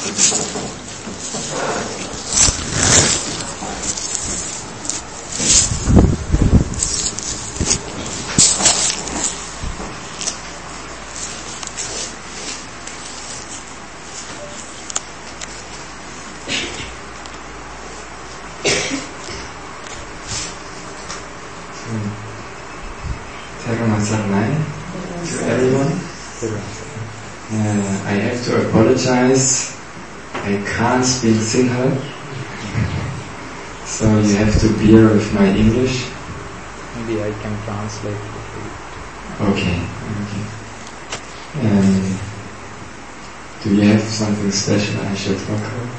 To everyone. I have to apologize. I can't speak Sinhala, so you have to bear with my English. Maybe I can translate. Okay. Do you have something special I should talk about?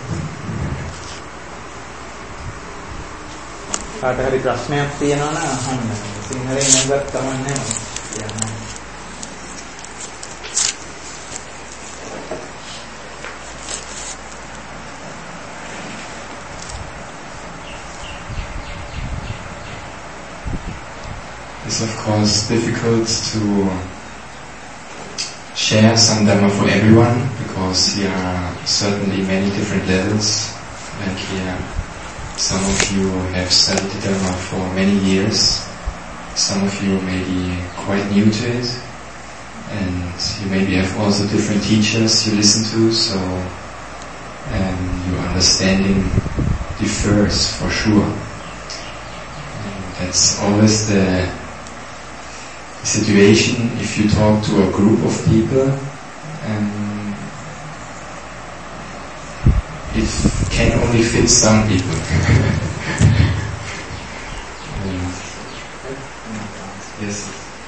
කාට හරි ප්‍රශ්නයක් තියෙනවා නම් අහන්න. සිංහලෙන් නගත් කමන්නේ නැහැ. It's of course difficult to share some Dhamma for everyone because there are certainly many different levels. Like here, some of you have studied the Dhamma for many years. Some of you may be quite new to it, and you maybe have also different teachers you listen to, so your understanding differs for sure. And that's always the situation if you talk to a group of people. It can only fit some people. Yes.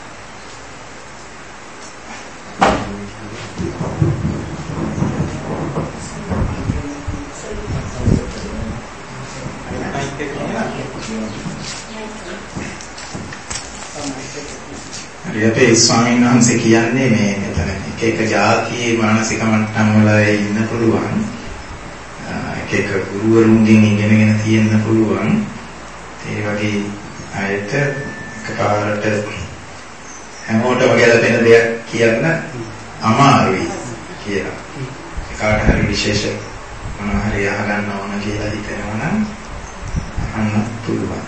අපේ ස්වාමීන් වහන්සේ කියන්නේ මේ මෙතන එක එක જાතියේ මානසික මට්ටම් වල ඉන්න පුළුවන්. එක එක ගුරුවරුන්ගෙන් ඉගෙනගෙන තියෙන්න පුළුවන්. ඒ වගේ අයට එකපාරට හැමෝටම ගැලපෙන දෙයක් කියන්න අමාරුයි කියලා. ඒකට හරි විශේෂ මොනවා හරි අහගන්න ඕන කියලා හිතනවා නම් අහන්න පුළුවන්.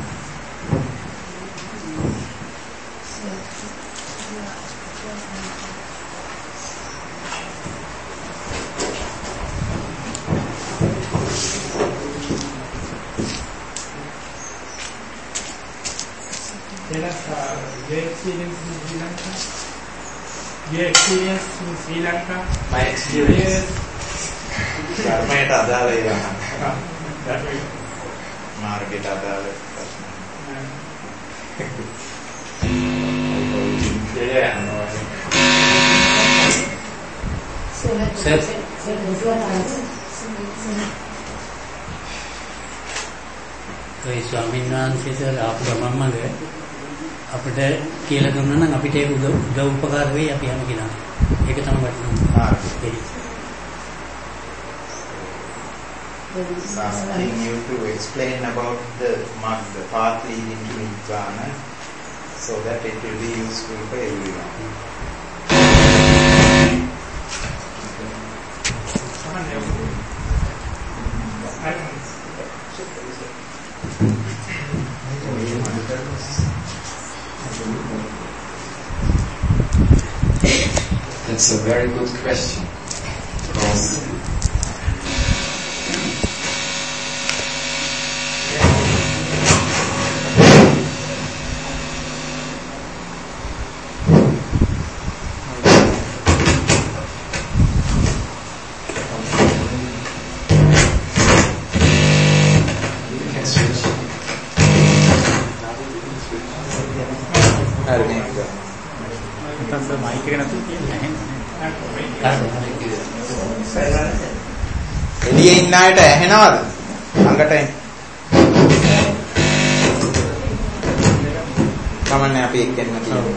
Your experience in Sri Lanka? My experience. Dharmයට අදාළ ඒවා. මාර්ගයට අදාළ ප්‍රශ්න. ඒ ස්වාමීන් වහන්සේ ආපු ගමන්ම අපිට කියලා දුන්නා නම් අපිට ඒක උදව් උපකාර වෙයි අපි යන කෙනා. ඒක තමයි වටිනවා. Asking you to explain about the path leading to Nibbana, so that it will be useful for everyone. That's a very good question, because එළියේ ඉන්න අයට ඇහෙනවද? ළඟට එන්න. කමන්නේ අපි එක්කෙන්න කියමු.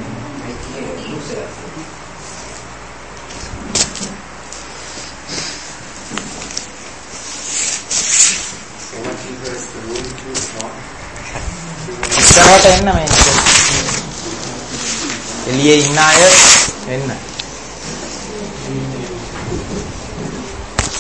ඉස්සරහට එන්න මේ. එළියේ ඉන්න අය එන්න.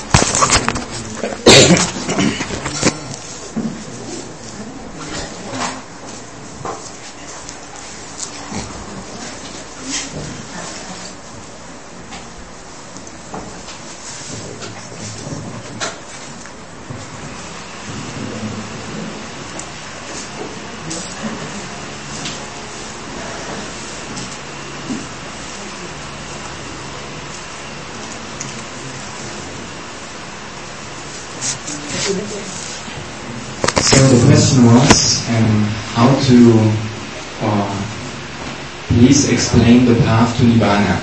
So the question was how to please explain the path to Nibbana.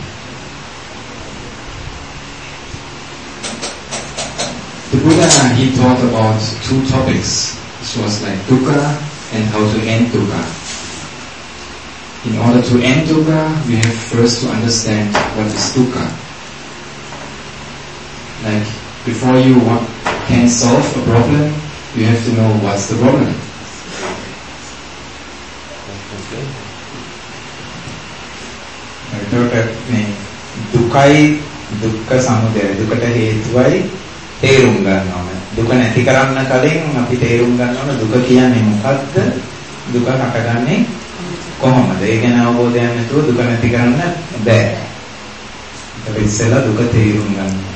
The Buddha, he taught about two topics. This was like dukkha and how to end dukkha. In order to end dukkha, we have first to understand what is dukkha. Like, before you can solve a problem, you have to know what's the problem. එතකොට මේ දුකයි දුක්ඛ සමුදය දුකට හේතුවයි තේරුම් ගන්න ඕන. දුක නැති කරන්න කලින් අපි තේරුම් ගන්න ඕන දුක කියන්නේ මොකක්ද? දුක හටගන්නේ කොහොමද? ඒ ගැන අවබෝධයක් නැතුව දුක නැති කරන්න බෑ. ඒක ඉස්සෙල්ලා දුක තේරුම් ගන්න ඕන.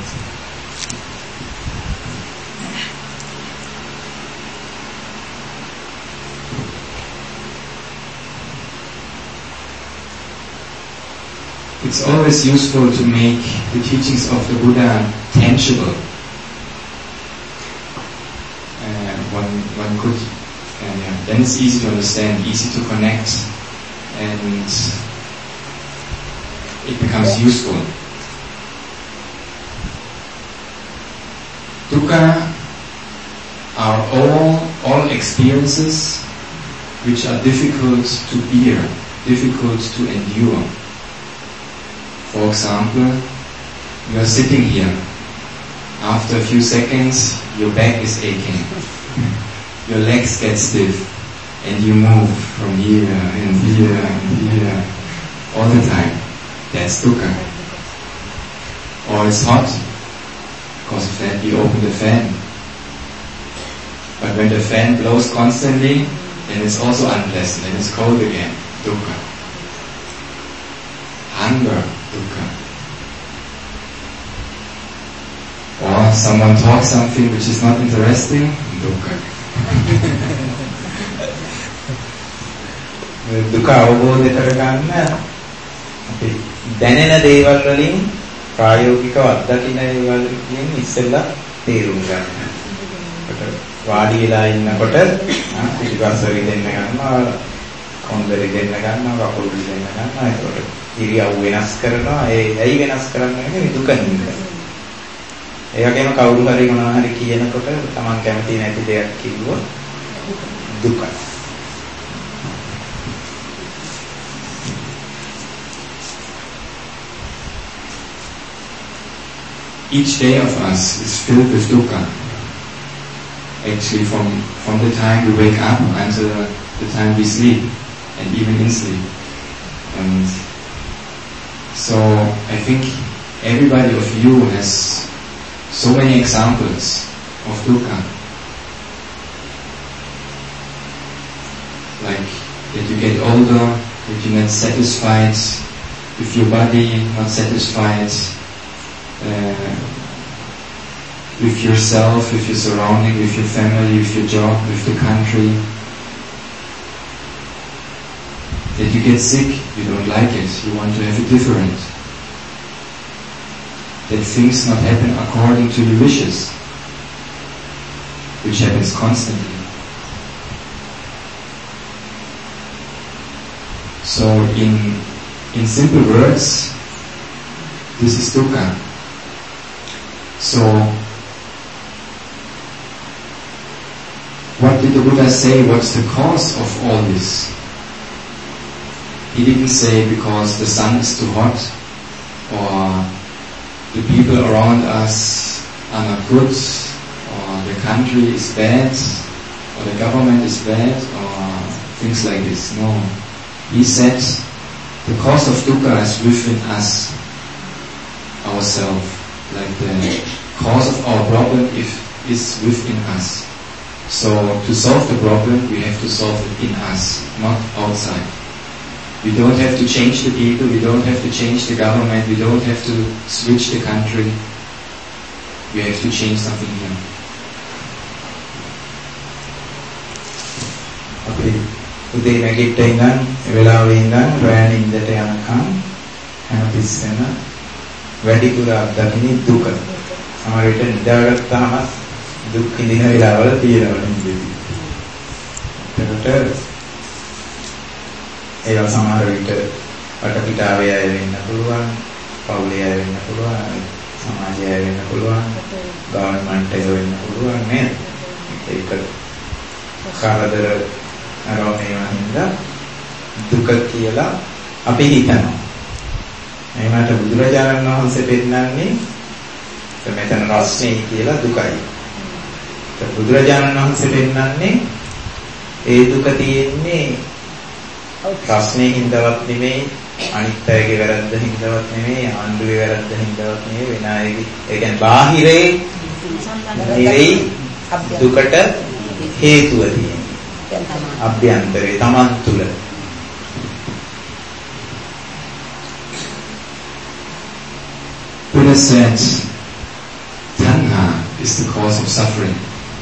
It's always useful to make the teachings of the Buddha tangible. One could, then it's easy to understand, easy to connect, and it becomes useful. Dukkha are all experiences which are difficult to bear, difficult to endure. For example, you are sitting here. After a few seconds, your back is aching. Your legs get stiff, and you move from here and here and here all the time. That's dukkha. Or it's hot. Because of that, you open the fan. But when the fan blows constantly, then it's also unpleasant, and it's cold again. Dukkha. Hunger. Dukkha. Or someone talks something which is not interesting, dukkha. දුක අවබෝධ කරගන්න අපි දැනෙන දේවල් වලින් ප්‍රායෝගිකව අත්දකින්න දේවල් වලින් ඉස්සෙල්ලා තේරුම් ගන්න. වාඩි වෙලා ඉන්නකොට පිටිපස්ස රිදෙන්න ගන්නවා, කොන්දරේ දෙන්න ගන්නවා, කකුල් දෙන්න ගන්නවා. ඒකට ඉරියව් වෙනස් කරනවා. ඇයි වෙනස් කරන්නේ කියන්නේ දුකින්ද. ඒ වගේම කවුරු හරි මොනවා හරි කියනකොට Taman කැමති නැති දෙයක් කිව්වොත් දුකයි. Each day of us is filled with dukkha. Actually, from the time we wake up until the time we sleep, and even in sleep. And so I think everybody of you has so many examples of dukkha. Like that you get older, that you're not satisfied with your body, not satisfied with yourself, with your surrounding, with your family, with your job, with the country. That you get sick, you don't like it, you want to have it different. That things not happen according to your wishes, which happens constantly. So in simple words, this is dukkha. So what did the Buddha say? What's the cause of all this? He didn't say because the sun is too hot, or the people around us are not good, or the country is bad, or the government is bad, or things like this. No. He said the cause of dukkha is within us, ourselves. Like the cause of our problem is within us. So to solve the problem, we have to solve it in us, not outside. We don't have to change the people, we don't have to change the government, we don't have to switch the country. We have to change something here. අපි උදේ නැගිට ඉඳන් වෙලාවෙ ඉඳන් රැ නිින්දට යනකම් හැමතිස්සෙම වැඩිපුර අත්දකින්නේ දුක. සමහර විට නිදාගත්තාම දුක් විඳින වෙලාවල තියෙනවා නේද? ඒකට ඒවා සමහර විට වටපිටාවේ අය වෙන්න පුළුවන්, පවුලේ අය වෙන්න පුළුවන්, සමාජයේ අය වෙන්න පුළුවන්, ගවර්න්මන්ට් එක වෙන්න පුළුවන් නේද? ඒක කරදර අරෝමේවා හින්දා දුක කියලා අපි හිතනවා. මේකට බුදුරජාණන් වහන්සේ පෙන්නන්නේ මෙතන රස්නේ කියලා දුකයි. බුදුරජාණන් වහන්සේ පෙන්නන්නේ ඒ දුක තියෙන්නේ රස්නේ හින්දාවත් නෙමෙයි, අනිත් අයගේ වැරද්ද හින්දාවත් නෙමෙයි, ආණ්ඩුවේ වැරද්ද හින්දාවත් නෙමෙයි, වෙන අයගේ. ඒ කියන්නේ බාහිරේ නෙවෙයි දුකට හේතුව තියෙන්නේ. අභ්‍යන්තරේ Taman තුල. Buddha said, tanha is the cause of suffering.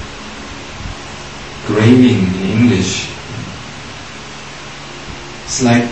Craving in English. It's like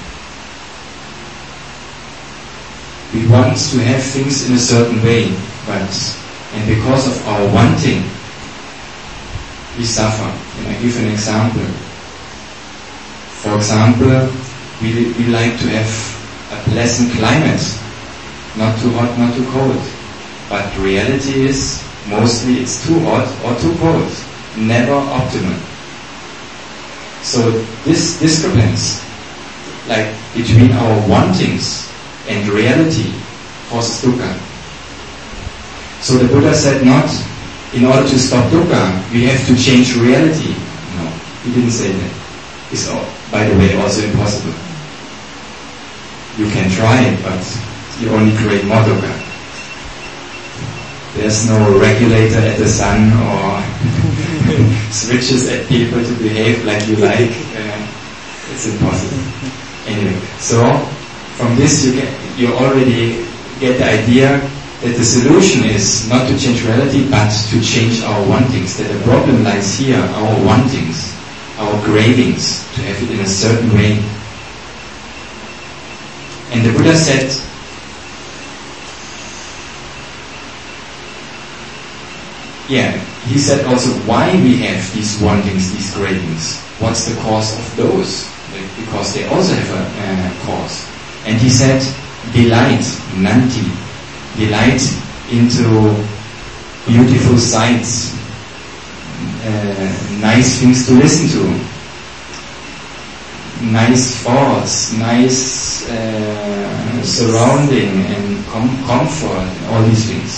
we want to have things in a certain way, and because of our wanting, we suffer. And I give an example. For example, we like to have a pleasant climate. Not too hot, not too cold. But reality is, mostly it's too hot or too cold. Never optimal. So this discrepancy, like between our wantings and reality, causes dukkha. So the Buddha said not, in order to stop dukkha, we have to change reality. No, he didn't say that. It's, by the way, also impossible. You can try it, but you only create more dukkha. There's no regulator at the sun or switches at people to behave like you like. It's impossible. Anyway, so from this you already get the idea that the solution is not to change reality, but to change our wantings. That the problem lies here, our wantings, our cravings, to have it in a certain way. And the Buddha said, he said also why we have these wantings, these cravings. What's the cause of those? Because they also have a cause. And he said, delight, nanti, delight into beautiful sights, nice things to listen to, nice thoughts, nice surrounding and comfort, all these things.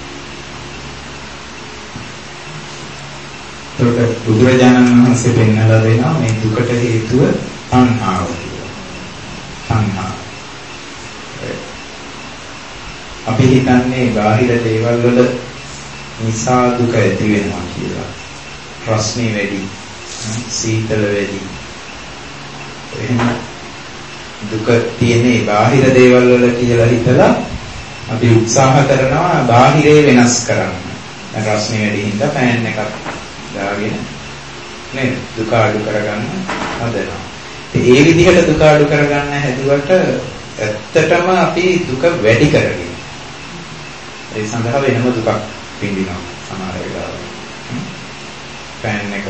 ඒකට බුදුරජාණන් වහන්සේ පෙන්වලා දෙනවා මේ දුකට හේතුව තණ්හාව කියලා. තණ්හා. අපි හිතන්නේ බාහිර දේවල් වල නිසා දුක ඇති වෙනවා කියලා. රස්නේ වැඩි, සීතල වැඩි. එහෙනම් දුක තියෙන්නේ බාහිර දේවල් වල කියලා හිතලා අපි උත්සාහ කරනවා බාහිරේ වෙනස් කරන්න. දැන් රස්නේ වැඩි හින්දා ෆෑන් එකක් දාගෙන නේද දුක අඩු කරගන්න හදනවා. ඒ විදිහට දුක අඩු කරගන්න හැදුවට ඇත්තටම අපි දුක වැඩි කරගෙන ඒ සඳහා වෙනම දුකක් විඳිනවා සමහර වෙලාවට. ෆෑන් එක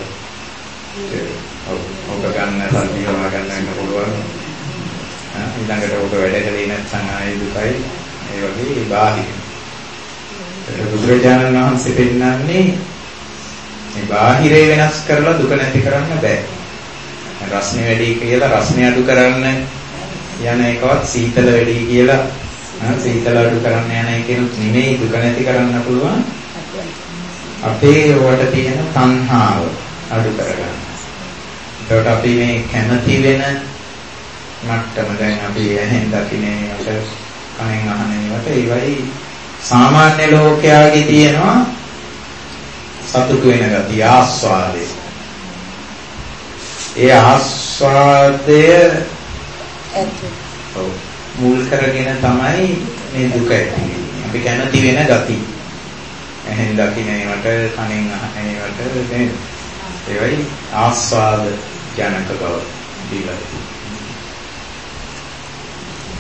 ඔබ ගන්න සල්ලි හොයා ගන්න වෙන පුළුවන්. ඊළඟට ඔබ වැඩ කළේ නැත්නම් ආයේ දුකයි. ඒ වගේ බාහිර. ඒක බුදුරජාණන් වහන්සේ පෙන්නන්නේ මේ බාහිරේ වෙනස් කරලා දුක නැති කරන්න බෑ. රස්නේ වැඩි කියලා රස්නේ අඩු කරන්න යන එකවත් සීතල වැඩි කියලා සීතල අඩු කරන්න යන එකෙනුත් නෙමෙයි දුක නැති කරන්න පුළුවන්. අපේ වට තියෙන තණ්හාව අඩු කරගන්න. ඒකට අපි මේ කැමති වෙන මට්ටම දැන් අපි ඇහෙන් දකින්නේ අප කනෙන් අහනේවට ඒවයි සාමාන්‍ය ලෝකයාගේ තියෙනවා සතුටු වෙන ගතිය ආස්වාදය. ඒ ආස්වාදය මුල් කරගෙන තමයි මේ දුක ඇති වෙන්නේ. අපි කැමති වෙන ගතිය. එහෙන් දකින්නේවට කණෙන් අහන්නේවට නේද? ඒවයි ආස්වාද ජනක බව දීලා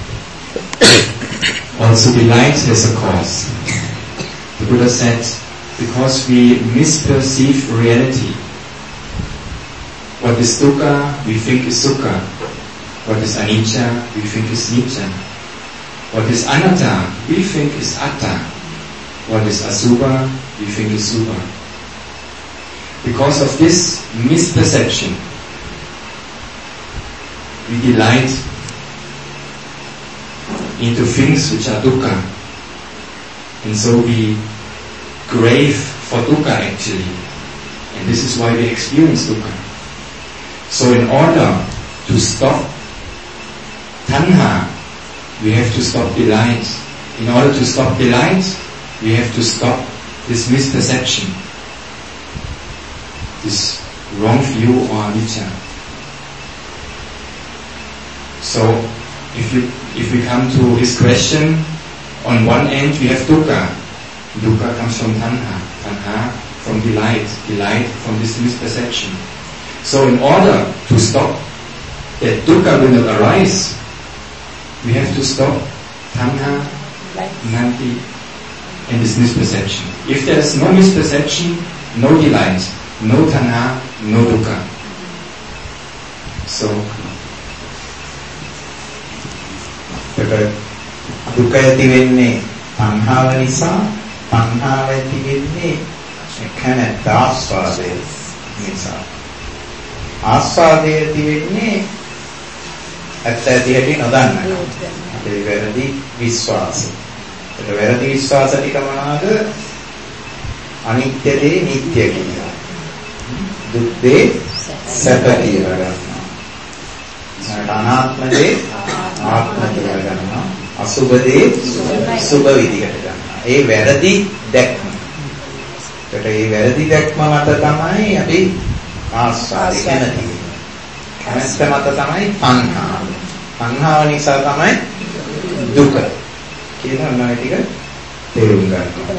Also delight has a cause. The Buddha said, because we misperceive reality. What is dukkha, we think is sukha. What is anicca, we think is nicca. What is anatta, we think is atta. What is asubha, we think is subha. Because of this misperception, we delight into things which are dukkha. And so we crave for dukkha actually. And this is why we experience dukkha. So in order to stop tanha, we have to stop delight. In order to stop delight, we have to stop this misperception, this wrong view or anicca. So if we come to his question, on one end we have dukkha. Dukkha comes from tanha. Tanha from delight. Delight from this misperception. So in order to stop that dukkha will not arise, we have to stop tanha, nanti, and this misperception. If there is no misperception, no delight, no tanha, no dukkha. So දුක ඇති වෙන්නේ තණ්හාව නිසා, තණ්හාව ඇති වෙන්නේ කැමැත්ත ආස්වාදය නිසා. ආස්වාදය ඇති වෙන්නේ ඇත්ත ඇති හැටි නොදන්නා. අපේ වැරදි විශ්වාසය. ඒක වැරදි විශ්වාස ටික මොනවාද? අනිත්‍ය දේ නිට්ටය කියනවා. දුක් දේ සැප කියලා ගන්නවා. අනාත්ම දේ ආත්ම කියලා ගන්නවා. අසුබ දේ සුබ විදිහට ගන්නවා. ඒ වැරදි දැක්ම. ඒකට ඒ වැරදි දැක්ම මත තමයි අපි ආස්වාදය කැමති. කැමැත්ත මත තමයි තණ්හාව. තණ්හාව නිසා තමයි දුක. කියන ඔය ටික තේරුම් ගන්නවා.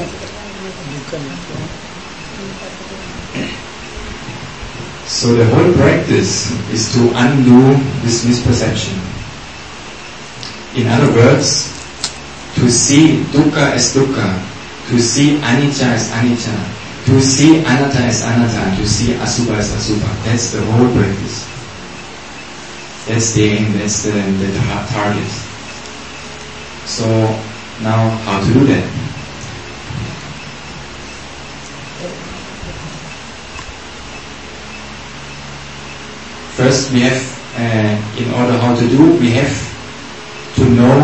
So the whole practice is to undo this misperception. In other words, to see dukkha as dukkha, to see anicca as anicca, to see anatta as anatta, to see asubha as asubha. That's the whole practice. That's the aim, that's the target. So now how to do that? First we have, in order how to do, we have to know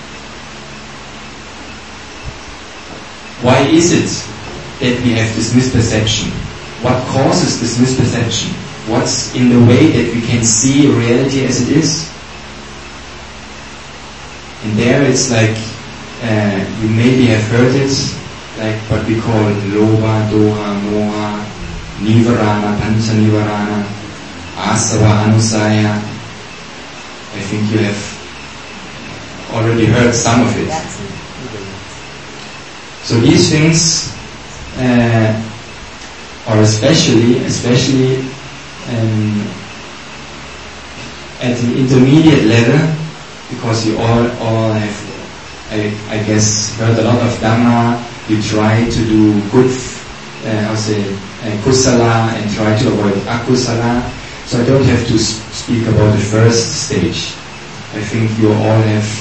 why is it that we have this misperception? What causes this misperception? What's in the way that we can see reality as it is? And there it's like, you maybe have heard it, like what we call lobha, doha, moha, nivarana, pancha nivarana, asava, anusaya. I think you have already heard some of it. So these things, or especially at the intermediate level, because you all have, I guess, heard a lot of Dhamma. You try to do good, kusala, and try to avoid akusala. So I don't have to speak about the first stage. I think you all have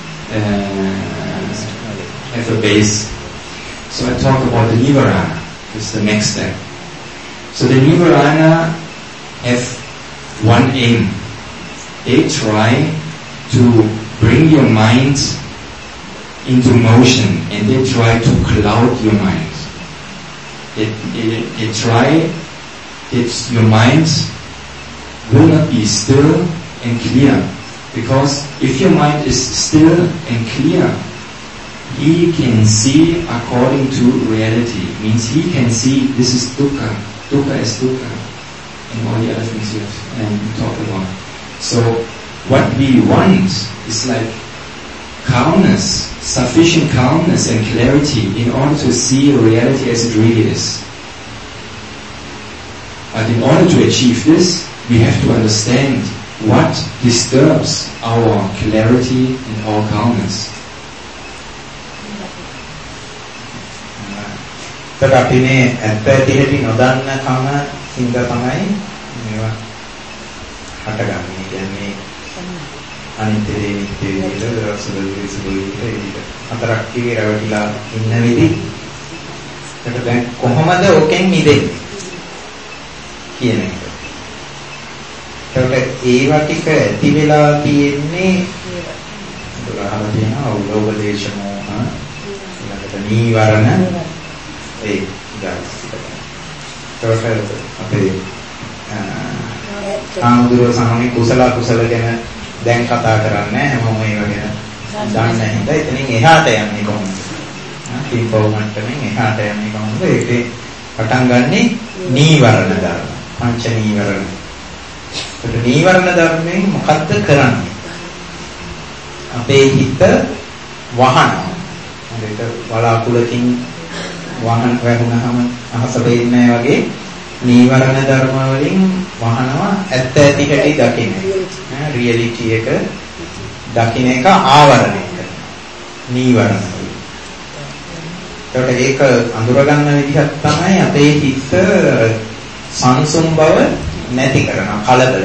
a base. So I talk about the Nivarana. It's the next step. So the Nivarana have one aim. They try to bring your mind into motion, and they try to cloud your mind. They try that your mind will not be still and clear. Because if your mind is still and clear, he can see according to reality. Means he can see this is dukkha. Dukkha is dukkha. And all the other things you have talked about. So what we want is like calmness, sufficient calmness and clarity in order to see reality as it really is. But in order to achieve this, we have to understand what disturbs our clarity and our calmness. ඒත් අපි මේ ඇත්ත ඇති හැටි නොදන්න කම හින්දා තමයි මේවා හටගන්නේ. කියන්නේ අනිත්‍ය දේ නිත්‍ය විදිහට සුදු විදිහට හතරක් කිවි රැවටිලා ඉන්න විදි. ඒක දැන් කොහොමද ඔකෙන් මිදෙන්නේ කියන එක. ඒකට ඒවා ටික ඇති වෙලා තියෙන්නේ උදාහරණ තියෙනවා උලෝපදේශ මොහ ඊළඟට නීවරණ ඒ ඒකට අපේ ආමුදුර සමනේ කුසල ගැන දැන් කතා කරන්නේ හැමෝම ඒව ගැන දන්නේ නැහැ. එතනින් එහාට යන්නේ කොහොමද? කීපව මට්ටමින් එහාට යන්නේ කොහොමද? ඒකේ පටන් ගන්නෙ නීවරණ ධර්ම. පංච නීවරණ. ඒක නීවරණ ධර්මයෙන් මොකද්ද කරන්නේ? අපේ හිත වහනවා. ඒක වලාකුලකින් වහන වැහුනහම අහසට ඉන්නේ වගේ නීවරණ ධර්ම වලින් වහනවා ඇත්ත ඇති හැටි දකින්න. රියැලිටි එක දකින්න එක ආවරණය කරනවා. නීවරණ. ඒක අඳුර ගන්න විදිහක් තමයි අපේ හිත සංසුම් බව නැති කරනවා කලබල.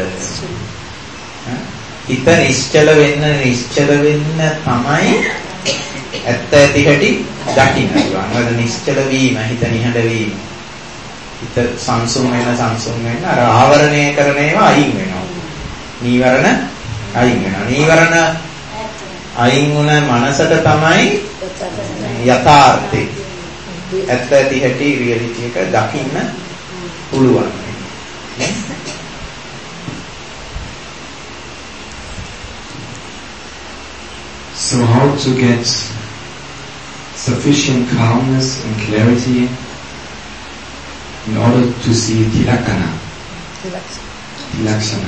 හිත නිශ්චල වෙන්න තමයි ඇත්ත ඇති හැටි දකින්න පුළුවන්. වල නිශ්චල වීම, හිත නිහඬ වීම. හිත සංසුම් වෙන අර ආවරණය කරන ඒවා අයින් වෙනවා. නීවරණ අයින් වෙනවා. නීවරණ අයින් වුණ මනසට තමයි යථාර්ථේ ඇත්ත ඇති හැටි රියැලිටි එක දකින්න පුළුවන්. So how to get sufficient calmness and clarity in order to see tilakkhana? Tilakshana.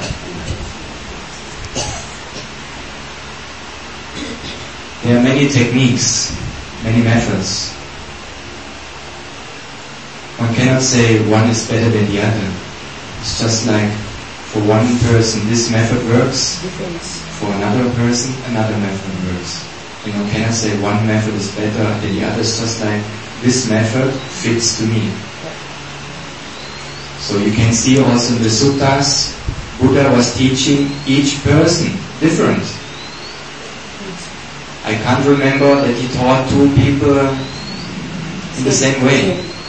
There are many techniques, many methods. One cannot say one is better than the other. It's just like for one person this method works, for another person another method works. You know, cannot say one method is better than the other. It's just like this method fits to me. So you can see also in the suttas, Buddha was teaching each person different. I can't remember that he taught two people in the same way.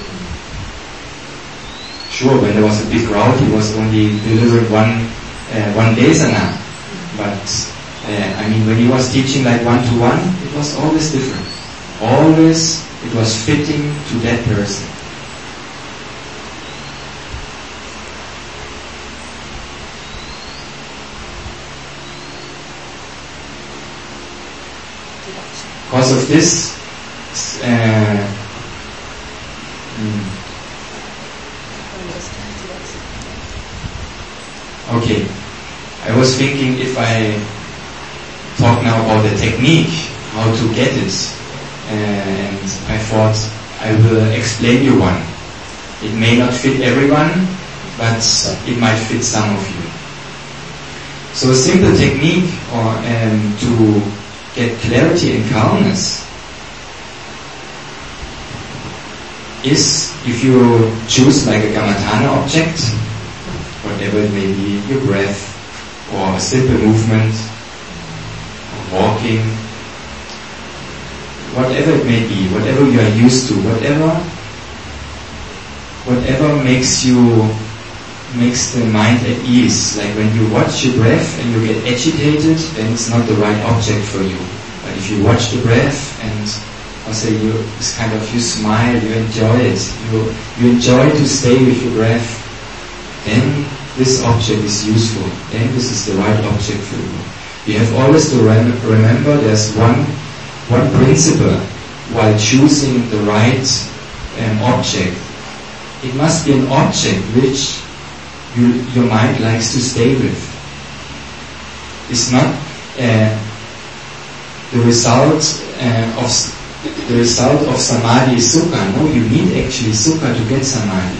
Sure, when there was a big crowd, he was only delivering one desana. But I mean, when he was teaching like one-to-one, it was always different. Always it was fitting to that person. Because of this, okay, I was thinking if I talk now about the technique, how to get it, and I thought I will explain you one. It may not fit everyone, but it might fit some of you. So a simple technique to get clarity and calmness is if you choose like a Kammatthana object, whatever it may be, your breath, or a simple movement, or walking, whatever it may be, whatever you are used to, whatever makes the mind at ease. Like when you watch your breath and you get agitated, then it's not the right object for you. But if you watch the breath and also it's kind of you smile, you enjoy it, you enjoy to stay with your breath, then this object is useful. Then this is the right object for you. You have always to remember there's one principle while choosing the right object. It must be an object which your mind likes to stay with. It's not the result of samadhi is sukha. No, you need actually sukha to get samadhi.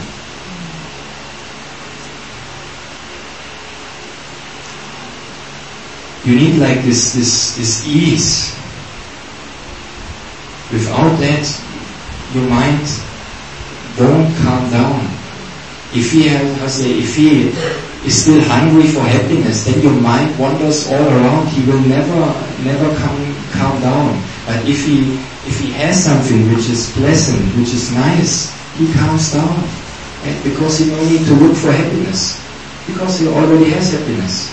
You need like this ease. Without that, your mind won't calm down. If he is still hungry for happiness, then your mind wanders all around. He will never calm down. But if he has something which is pleasant, which is nice, he calms down. And because he no need to look for happiness. Because he already has happiness.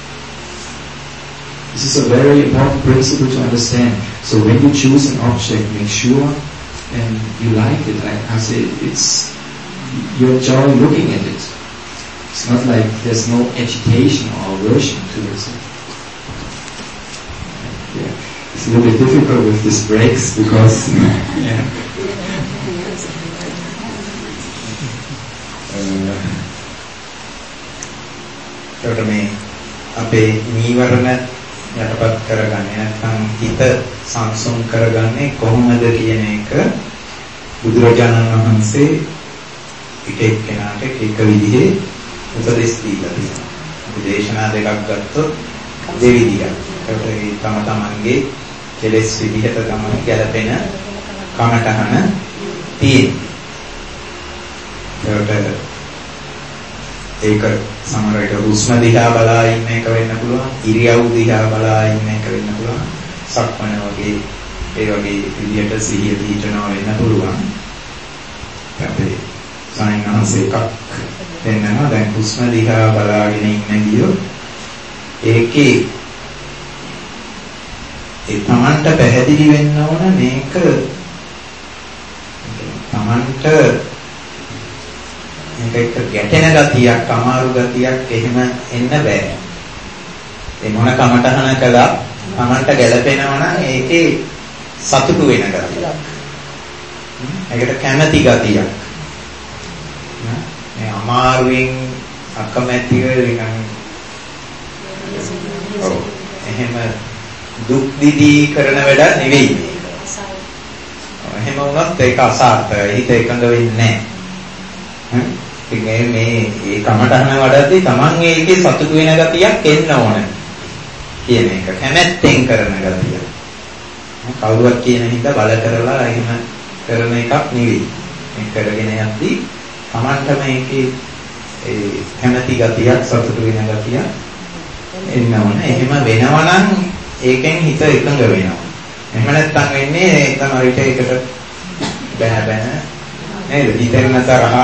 This is a very important principle to understand. So when you choose an object, make sure you like it. I say it's you enjoy looking at it. It's not like there's no agitation or aversion to it. So, it's a little bit difficult with these breaks because ඒකට මේ අපේ නීවරණ යටපත් කරගන්නේ නැත්නම් හිත සංසුන් කරගන්නේ කොහොමද කියන එක බුදුරජාණන් වහන්සේ එක එක්කෙනාට එක විදිහේ උපදෙස් දීලා තියෙනවා. අපි දේශනා දෙකක් ගත්තොත් දෙවිදිහක්. ඒකට තම තමන්ගේ කෙලෙස් විදිහට තමයි ගැලපෙන කමටහන තියෙන්නේ. ඒක සමහර විට හුස්ම දිහා බලා ඉන්න එක වෙන්න පුළුවන්, ඉරියව් දිහා බලා ඉන්න එක වෙන්න පුළුවන්, සක්මන වගේ ඒ වගේ විදිහට සිහිය දීටනවා වෙන්න පුළුවන්. අපේ සායනහන්සේ එකක් දෙන්නවා දැන් හුස්ම දිහා බලාගෙන ඉන්න ගියොත් ඒකේ ඒ තමන්ට පැහැදිලි වෙන්න ඕන මේක තමන්ට මේක ගැටෙන ගතියක්, අමාරු ගතියක් එහෙම එන්න බෑ. ඒ මොන කමටහන කළා තමන්ට ගැළපෙනවා නම් ඒකේ සතුටු වෙන ගතියක්. ඒකට කැමැති ගතියක්. මේ අමාරුවෙන් අකමැතිව නිකන් එහෙම දුක් දිදී කරන වැඩක් නෙවෙයි. එහෙම වුණත් ඒක අසාර්ථකයි. හිත එකඟ වෙන්නේ නැහැ. ඉතින් මේ කමටහන වඩද්දී Taman ඒකේ සතුටු වෙන ගතියක් එන්න ඕන කියන එක. කැමැත්තෙන් කරන ගතිය. කවුරුත් කියන හින්දා බල කරලා එහෙම කරන එකක් නෙවෙයි. මේ කරගෙන යද්දී Tamanට මේකේ ඒ කැමැති ගතියක්, සතුටු වෙන ගතියක් එන්න ඕන. එහෙම වෙනවා නම් ඒකෙන් හිත එකඟ වෙනවා. එහෙම නැත්නම් වෙන්නේ තමයි ඒකට බෑ නේද? හිතෙන්න තරහ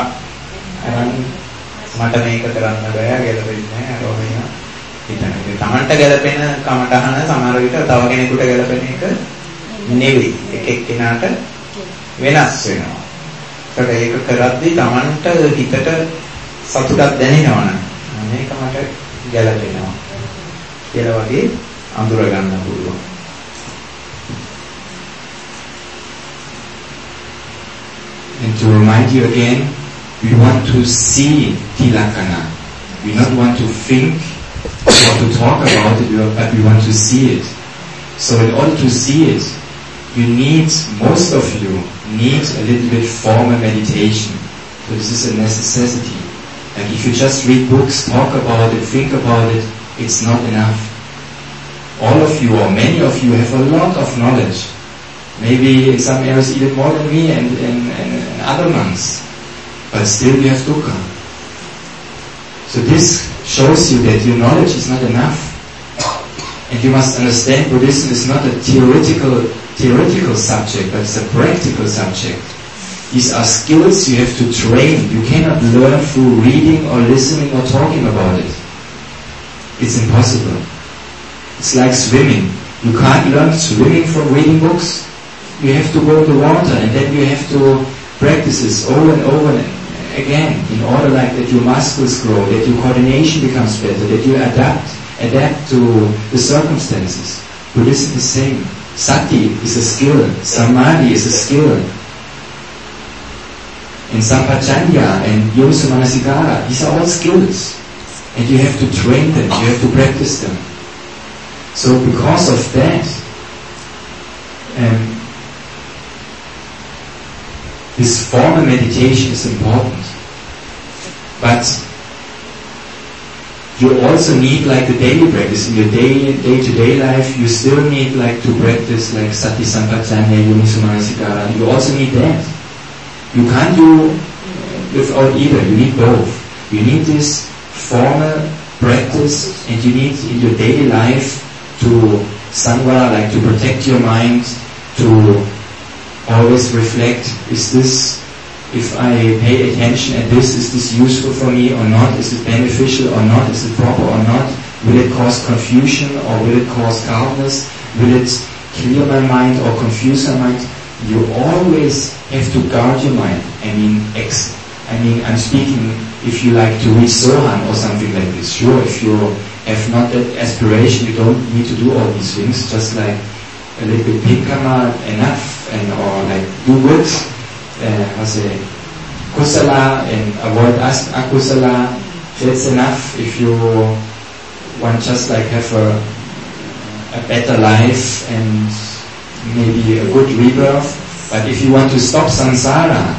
මට මේක කරන්න බෑ, ගැලපෙන්නේ නැහැ අරෝමියා හිතන්නේ. Tamanට ගැලපෙන කමටහන සමහර විට තව කෙනෙකුට ගැලපෙන එක නෙවෙයි. එක එක්කෙනාට වෙනස් වෙනවා. ඒක කරද්දී Tamanට හිතට සතුටක් දැනෙනවා නම් මේක මට ගැලපෙනවා කියලා වගේ අඳුර ගන්න පුළුවන්. And to remind you again, we want to see Tilakkhana. We not want to think or to talk about it, but we want to see it. So in order to see it, most of you need a little bit formal meditation. So this is a necessity. Like if you just read books, talk about it, think about it, it's not enough. All of you or many of you have a lot of knowledge. Maybe in some areas even more than me and other monks. But still you have dukkha. So this shows you that your knowledge is not enough. And you must understand Buddhism is not a theoretical subject, but it's a practical subject. These are skills you have to train. You cannot learn through reading or listening or talking about it. It's impossible. It's like swimming. You can't learn swimming from reading books. You have to go in the water and then you have to practice this over and over again in order like that your muscles grow, that your coordination becomes better, that you adapt to the circumstances. Buddhism is the same. Sati is a skill. Samadhi is a skill. And Sampajanya and Yoga Manasikara, these are all skills. And you have to train them, you have to practice them. So because of that, this formal meditation is important. But you also need like the daily practice. In your day-to-day life, you still need like to practice like Sati Sampajanya, Yoga Manasikara. You also need that. You can't do without either. You need both. You need this formal practice, and you need in your daily life to samvara, like to protect your mind, to always reflect, is this, if I pay attention at this, is this useful for me or not? Is it beneficial or not? Is it proper or not? Will it cause confusion or will it cause calmness? Will it clear my mind or confuse my mind? You always have to guard your mind. I'm speaking if you like to read Sohan or something like this. Sure, if you have not that aspiration, you don't need to do all these things. Just like a little bit pinkama enough, or like do good, kusala and avoid akusala. That's enough if you want just like have a better life and maybe a good rebirth. But if you want to stop samsara,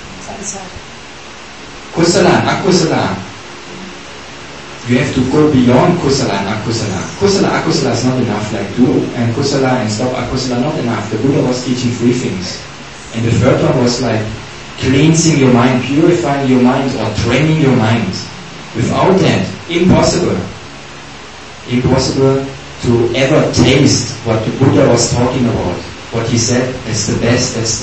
kusala, akusala, you have to go beyond kusala and akusala. Kusala, akusala is not enough, like do and kusala and stop akusala not enough. The Buddha was teaching 3 things. And the third one was like cleansing your mind, purifying your mind or training your mind. Without that, impossible to ever taste what the Buddha was talking about. What he said, that's the best, that's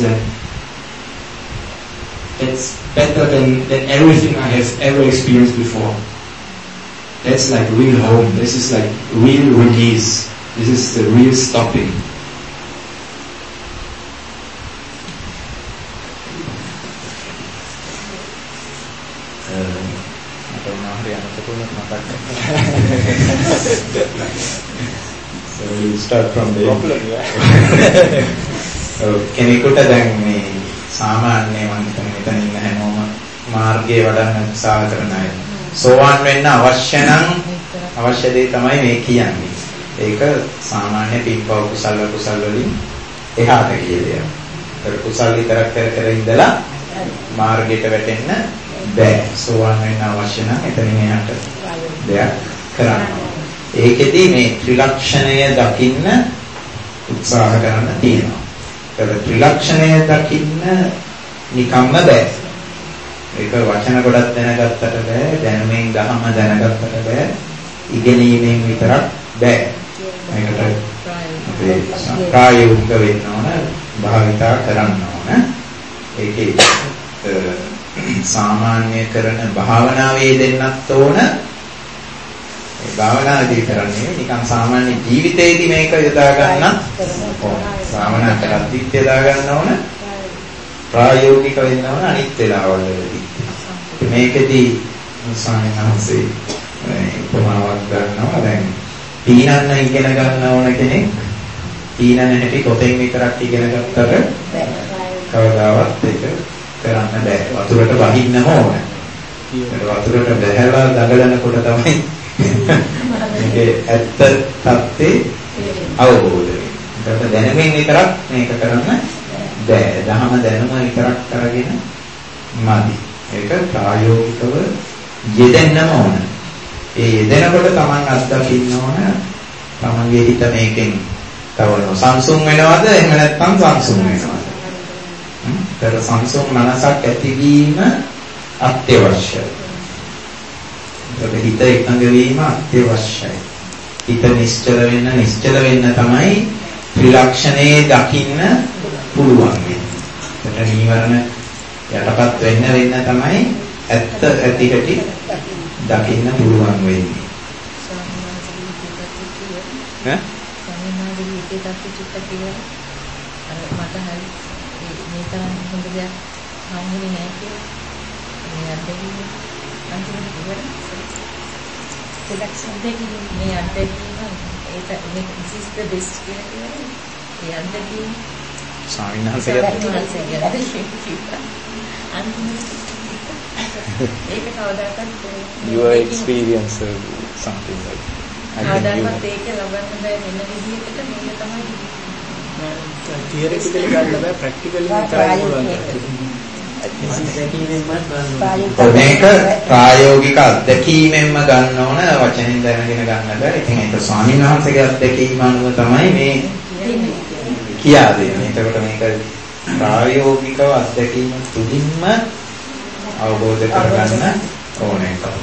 better than everything I have ever experienced before. That's like real home. This is like real release. This is the real stopping. So we'll start from the කෙනෙකුට දැන් මේ සාමාන්‍ය මම හිතන්නේ මෙතන ඉන්න හැමෝම මාර්ගයේ වඩන්න උත්සාහ කරන අය. සෝවාන් වෙන්න අවශ්‍ය නම් අවශ්‍ය දේ තමයි මේ කියන්නේ. ඒක සාමාන්‍ය පින්පව කුසල වලින් එහාට කියලා. ඒක කුසල විතරක් කර ඉඳලා මාර්ගයට වැටෙන්න බෑ. සෝවාන් වෙන්න අවශ්‍ය නම් එතනින් එහාට දෙයක් කරන්න. ඒකෙදි මේ ත්‍රිලක්ෂණය දකින්න උත්සාහ කරන්න තියෙනවා. ඒක ත්‍රිලක්ෂණය දකින්න නිකම්ම බෑ. ඒක වචන ගොඩක් දැනගත්තට බෑ, දැනුමින් දහම දැනගත්තට බෑ, ඉගෙනීමෙන් විතරක් බෑ. මේකට අපේ ප්‍රායෝගික වෙන්න ඕන, භාවිතා කරන්න ඕන. ඒකේ සාමාන්‍ය කරන භාවනාවේ දෙන්නත් ඕන. ඒ භාවනාවේදී කරන්නේ නිකන් සාමාන්‍ය ජීවිතේදී මේක යොදා ගන්නත් ඕන. භාවනා කරද්දී යොදා ගන්න ඕන. ප්‍රායෝගික වෙන්න ඕන අනිත් වෙලාවවලදී. මේකෙදී ස්වාමීන් වහන්සේ උපමාවක් ගන්නවා. දැන් පීනන්න ඉගෙන ගන්න ඕන කෙනෙක් පීනන හැටි කොතෙන් විතරක් ඉගෙන ගත්තට කවදාවත් ඒක කරන්න බෑ. වතුරට වහින්න ඕන. වතුරට බැහැලා දඟලනකොට තමයි මේකේ ඇත්ත තත්ත්වේ අවබෝධ වෙන්නේ. ඒකට දැනුමින් විතරක් මේක කරන්න බෑ. දහම දැනුම විතරක් කරගෙන මදි. ඒක ප්‍රායෝගිකව යෙදෙන්නම ඕන. ඒ යෙදෙනකොට Taman අත්දකින්න ඕන Tamanගේ හිත මේකෙන් තවන සංසුන් වෙනවද එහෙම නැත්නම් සංසුන් වෙනවද? ඒතර සංසුන් මනසක් ඇතිවීම අත්‍යවශ්‍යයි. ඒකට හිත එකඟ වීම අත්‍යවශ්‍යයි. හිත නිශ්චල වෙන්න තමයි ත්‍රිලක්ෂණේ දකින්න පුළුවන් වෙන්නේ. ඒකට නීවරණ යටපත් වෙන්න තමයි ඇත්ත ඇති හැටි දකින්න පුළුවන් වෙන්නේ. ඈ? සම්මානගේ හිතේ තත්ත්ව චිත්ත කියලා අර මට හරි මේ තරම් හොඳ දෙයක් හම්බුනේ නැහැ කියලා. මේ අත්දැකීම අන්තිමට ඉවර. සෙලක්ෂන් දෙකේ මේ අත්දැකීම ඒක මේ this is the best කියලා. ඒ අත්දැකීම ස්වාමීන් වහන්සේගේ your experience or something like ආදායමත් ඒක ලබන්න බෑ වෙන විදිහකට මේක තමයි theoretically ගන්න බෑ practically කරන්න පුළුවන්. මේක ප්‍රායෝගික අත්දැකීමෙන්ම ගන්න ඕන වචනෙන් දැනගෙන ගන්න බෑ. ඉතින් ඒක ස්වාමීන් වහන්සේගේ අත්දැකීම අනුව තමයි මේ කියා දෙන්නේ. එතකොට මේක ප්‍රායෝගිකව අත්දැකීම තුලින්ම අවබෝධ කරගන්න ඕනේ එකක්.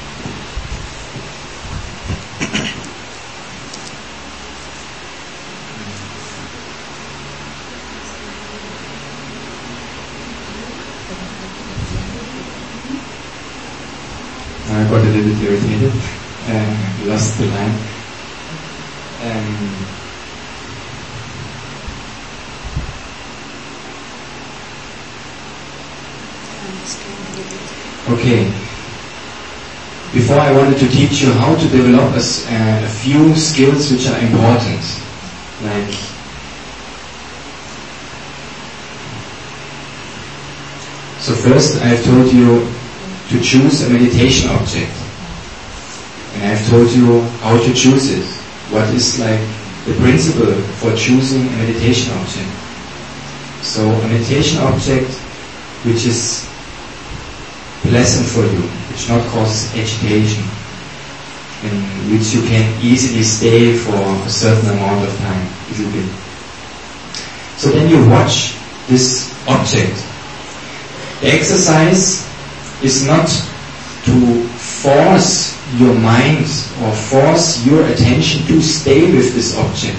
I got a little bit irritated, lost the line. Okay. Before I wanted to teach you how to develop a few skills which are important. Like so first I've told you to choose a meditation object. And I've told you how to choose it. What is like the principle for choosing a meditation object. So a meditation object which is pleasant for you, which not causes agitation, and which you can easily stay for a certain amount of time, easily. So then you watch this object. The exercise is not to force your mind or force your attention to stay with this object.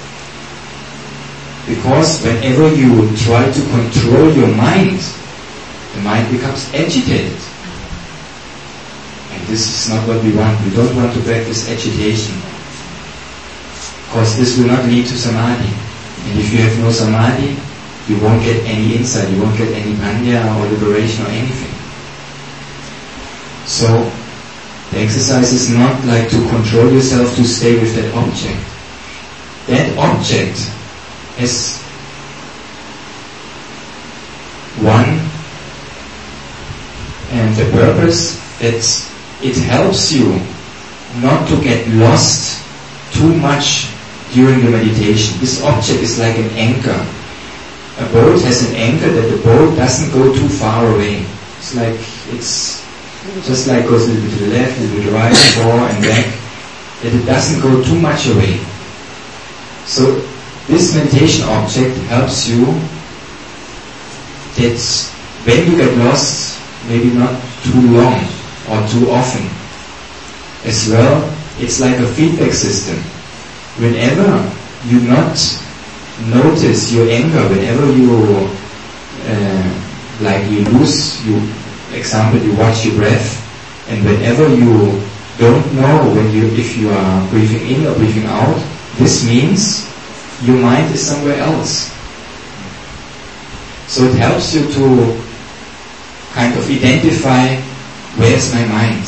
Because whenever you try to control your mind, the mind becomes agitated. And this is not what we want. We don't want to practice agitation. Because this will not lead to samadhi. And if you have no samadhi, you won't get any insight, you won't get any panya or liberation or anything. So, the exercise is not like to control yourself to stay with that object. That object has one and the purpose that it helps you not to get lost too much during the meditation. This object is like an anchor. A boat has an anchor that the boat doesn't go too far away. It's just like goes a little bit to the left, a little bit to the right, forward and back, that it doesn't go too much away. So this meditation object helps you that when you get lost, maybe not too long or too often. As well, it's like a feedback system. Whenever you not notice your anger, whenever you example, you watch your breath, and whenever you don't know if you are breathing in or breathing out, this means your mind is somewhere else. So it helps you to kind of identify where's my mind.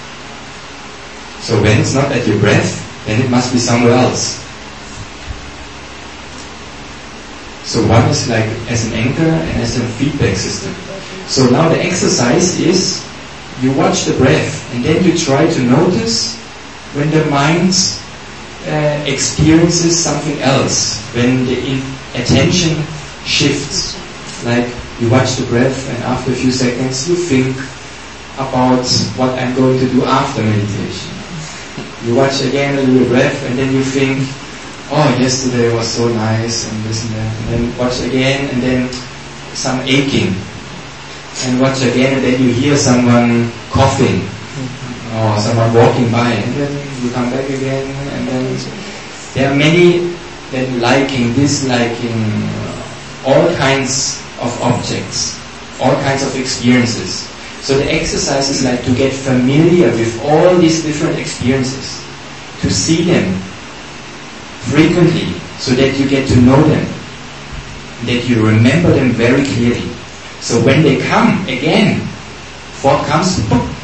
So when it's not at your breath, then it must be somewhere else. So one is like as an anchor and as a feedback system. So now the exercise is you watch the breath and then you try to notice when the mind experiences something else, when the attention shifts. Like you watch the breath and after a few seconds you think about what I'm going to do after meditation. You watch again a little breath and then you think, oh, yesterday was so nice and this and that. And then watch again and then some aching. And watch again and then you hear someone coughing or someone walking by. And then you come back again and then there are many that liking, disliking, all kinds of objects, all kinds of experiences. So the exercise is like to get familiar with all these different experiences, to see them frequently so that you get to know them, that you remember them very clearly. So when they come again, thought comes,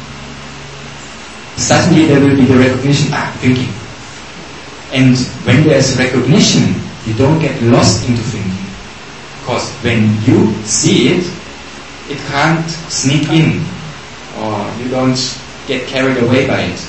suddenly there will be the recognition, thinking. And when there's recognition, you don't get lost into thinking. Because when you see it, it can't sneak in, or you don't get carried away by it.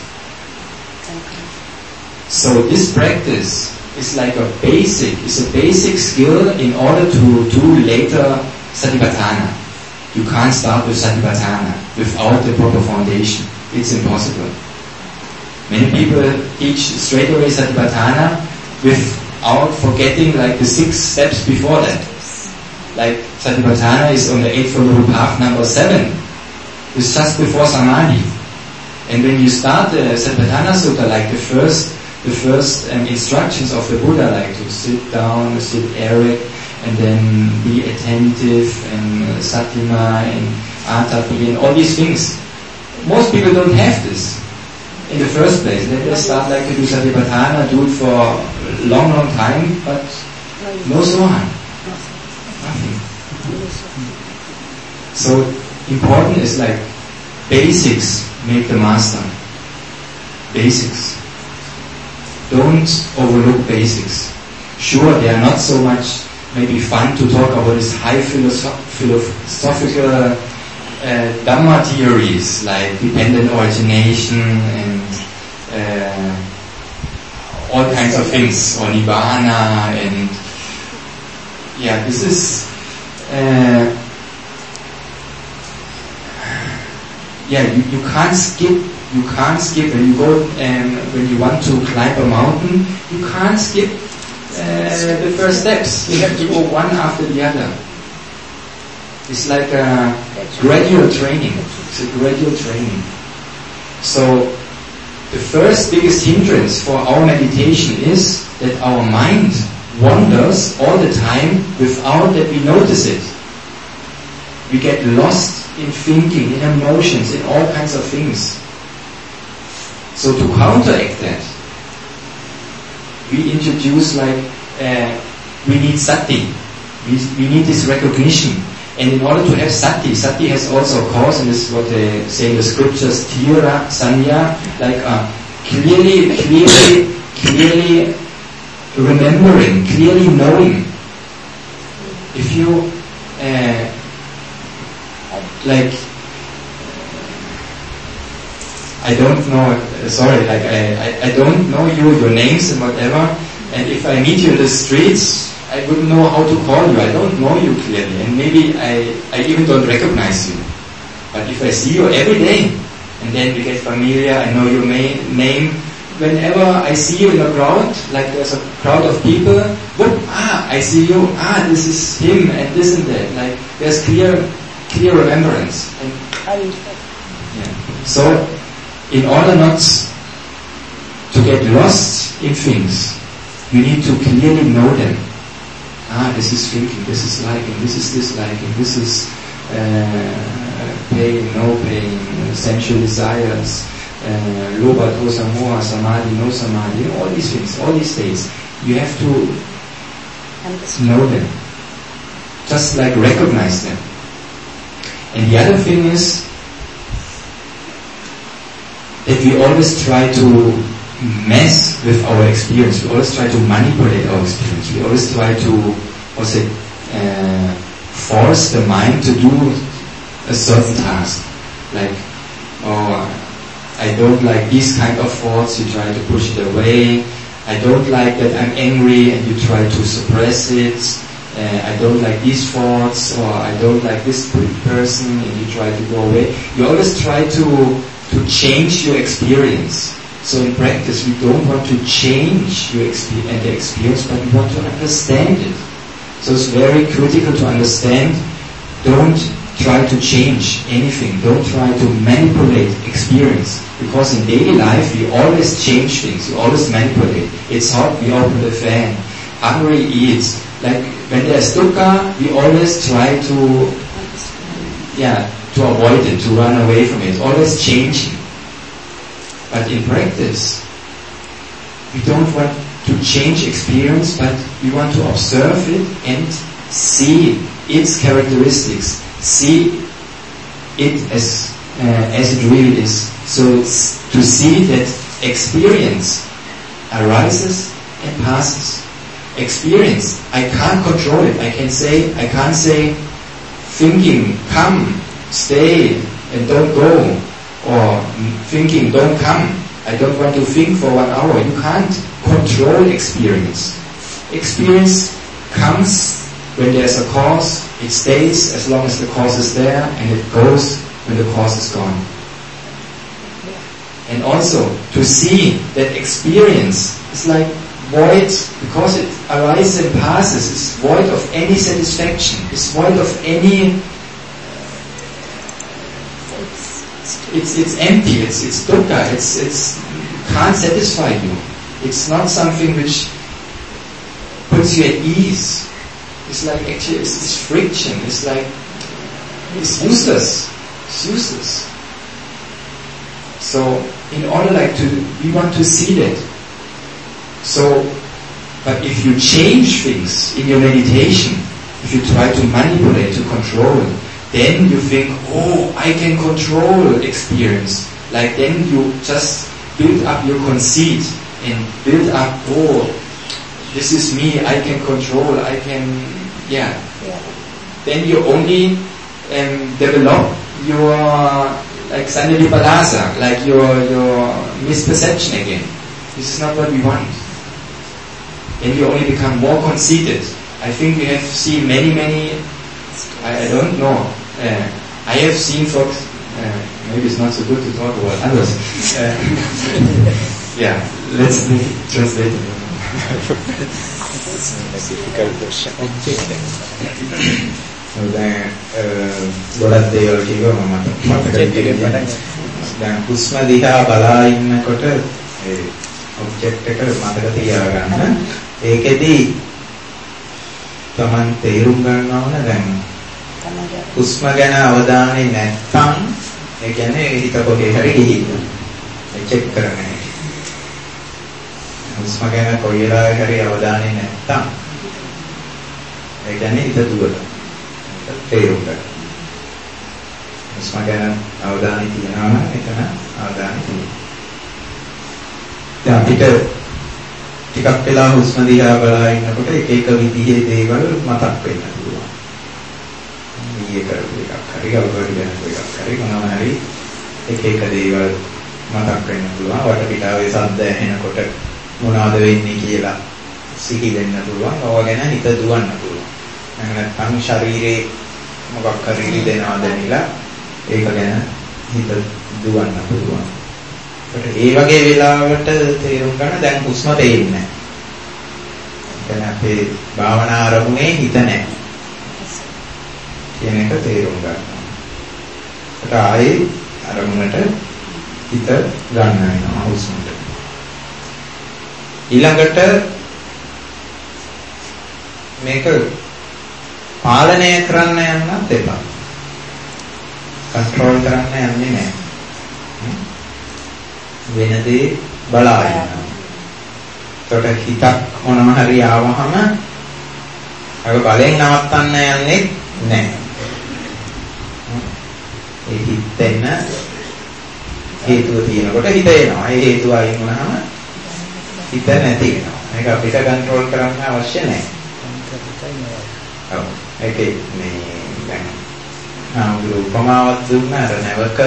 So this practice is like a basic skill in order to do later Satipatthana. You can't start with Satipatthana without the proper foundation. It's impossible. Many people teach straight away Satipatthana without forgetting like the 6 steps before that. Like Satipatthana is on the Eightfold Noble Path number 7. It's just before Samadhi. And when you start the Satipatthana Sutta, like the first instructions of the Buddha, like to sit down, sit erect, and then be attentive, and satima, and atapi, and all these things. Most people don't have this in the first place. They start like to do Satipatthana, do it for a long, long time, but no sohan. Nothing. So important is like basics make the master. Basics. Don't overlook basics. Sure, they are not so much maybe fun to talk about these high philosophical Dhamma theories like dependent origination and all kinds of things, or Nibbana, and this is you can't skip when you go when you want to climb a mountain, you can't skip the first steps. You have to go one after the other. It's like a gradual training. It's a gradual training. So the first biggest hindrance for our meditation is that our mind wanders all the time without that we notice it. We get lost in thinking, in emotions, in all kinds of things. So to counteract that, we introduce we need sati. We need this recognition. And in order to have sati has also a cause, and this is what they say in the scriptures, tira, sanya, like clearly remembering, clearly knowing. If you I don't know, I don't know your names and whatever, and if I meet you in the streets, I wouldn't know how to call you. I don't know you clearly, and maybe I even don't recognize you. But if I see you every day, and then we get familiar, I know your name, whenever I see you in a crowd, like there's a crowd of people, I see you, this is him, and this and that. Like there's clear remembrance. And, So, in order not to get lost in things, you need to clearly know them. This is thinking, this is liking, this is disliking, this is pain, no pain, sensual desires, lobha, dosa, moha, samadhi, no samadhi, all these things, all these states. You have to know them. Just like recognize them. And the other thing is that we always try to mess with our experience. We always try to manipulate our experience. We always try to force the mind to do a certain task. Like, I don't like these kind of thoughts, you try to push it away. I don't like that I'm angry, and you try to suppress it. I don't like these thoughts, or I don't like this person, and you try to go away. You always try to change your experience. So in practice, we don't want to change your experience, but we want to understand it. So it's very critical to understand. Don't try to change anything. Don't try to manipulate experience. Because in daily life, we always change things. We always manipulate. It's hot, we open the fan. Hungry, eat. Like when there's dukkha, we always try to avoid it, to run away from it. Always changing. But in practice, we don't want to change experience, but we want to observe it and see its characteristics, see it as it really is. So to see that experience arises and passes. Experience, I can't control it. I can't say thinking, come, stay, and don't go. Or thinking, don't come. I don't want to think for 1 hour. You can't control experience. Experience comes when there's a cause. It stays as long as the cause is there, and it goes when the cause is gone. And also, to see that experience is like void, because it arises and passes, it's void of any satisfaction. It's void of any It's empty. It's dukkha. It's can't satisfy you. It's not something which puts you at ease. It's like actually it's friction. It's like it's useless. It's useless. So in order we want to see that. So, but if you change things in your meditation, if you try to manipulate, to control, then you think, oh, I can control experience. Like then you just build up your conceit and build up, oh, this is me, I can control, I can, yeah. Then you only develop your, like Sandalipalasa, like your misperception again. This is not what we want. Then you only become more conceited. I think we have seen many, I don't know. I have seen folks, maybe it's not so good to talk about others. Yeah, let's translate it. It's a difficult question. ගොඩක් දේවල් කිව්වා මම මතක හිටියේ. දැන් හුස්ම දිහා බලා ඉන්නකොට ඒ ඔබ්ජෙක්ට් එක මතක තියාගන්න. ඒකෙදි තමන් තේරුම් ගන්න ඕන දැන් හුස්ම ගැන අවධානය නැත්නම් ඒ කියන්නේ හිත කොහේ හරි ගිහිල්ලා. ඒ චෙක් කරන්නේ. හුස්ම ගැන කොයි වෙලාවෙ හරි අවධානය නැත්නම් ඒ කියන්නේ හිත දුවලා. තේරුම් ගන්න. හුස්ම ගැන අවධානය තියනවා නම් එතන අවධානය තියෙනවා. දැන් අපිට ටිකක් වෙලා හුස්ම දිහා බලලා ඉන්නකොට එක එක විදිහේ දේවල් මතක් වෙන්න පුළුවන්. ඊයේ කරපු එකක් හරි ගල්වල ගැන එකක් හරි මොනවා හරි එක එක දේවල් මතක් වෙන්න පුළුවන්. වටපිටාවේ ශබ්ද ඇහෙනකොට මොනවද වෙන්නේ කියලා සිහි වෙන්න පුළුවන්. ඕවා ගැන හිත දුවන්න පුළුවන්. නැත්නම් ශරීරේ මොකක් හරි රිදෙනවා දැනিলা ඒක ගැන හිත දුවන්න පුළුවන්. ඒ වගේ වෙලාවට තේරුම් ගන්න දැන් හුස්ම තේින්නේ නැහැ. දැන් අපේ භාවනා ආරමුණේ හිත නැහැ. කියන එක තේරුම් ගන්නවා. ඒකට ආයේ ආරමුණට හිත ගන්න වෙනවා හුස්මට. ඊළඟට මේක පාලනය කරන්න යන්නත් එපා. කන්ට්‍රෝල් කරන්න යන්නේ නැහැ. වෙනදී බලා ඉන්නවා. ඒකට හිතක් මොනම හරි ආවහම අර බලෙන් නවත්තන්න යන්නේ නැහැ. ඒ හිතෙන්න හේතුව තියෙනකොට හිත එනවා. ඒ හේතුව අයින් වුණාම හිත නැති වෙනවා. මේක අපිට කන්ට්‍රෝල් කරන්න අවශ්‍ය නැහැ. ඔව්. ඒකේ මේ දැන් ආමුරු උපමාවක් දුන්නා අර නැවක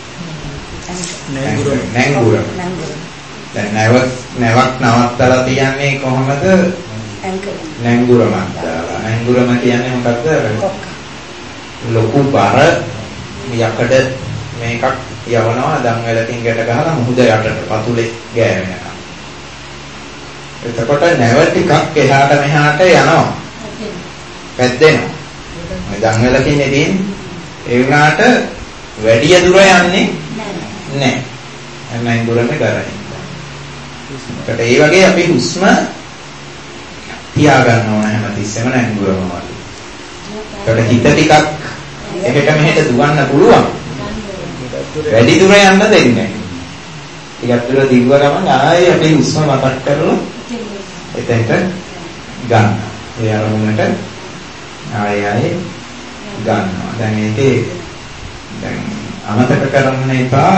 නැංගුර. දැන් නැවක් නවත්තලා තියන්නේ කොහොමද? නැංගුරමක් දාලා. නැංගුරම කියන්නේ මොකද්ද? ලොකු බර යකඩ මේකක් යවනවා දම්වැලකින් ගැට ගහලා මුහුද යටට පතුලේ ගෑවෙනවා. එතකොට නැව ටිකක් එහාට මෙහාට යනවා. පැද්දෙනවා. මේ දම්වැලකින් ඉතින් ඒ වුණාට වැඩි දුර යන්නේ නැහැ. එන්නයි දුරම කරන්නේ. ඒකට ඒ වගේ අපි හුස්ම තියා ගන්න ඕන හැමතිස්සෙම නැංගුරම වගේ. ඒකට හිත ටිකක් එහෙට මෙහෙට දුවන්න පුළුවන්. වැඩි දුර යන්න දෙන්නේ නැහැ. ටිකක් දුර දිව්ව ගමන් ආයේ අපි හුස්ම මතක් කරලා එතෙන්ට ගන්න. ඒ අරමුණට ආයේ ගන්නවා. දැන් ඒකේ දැන් අමතක කරන්න එපා.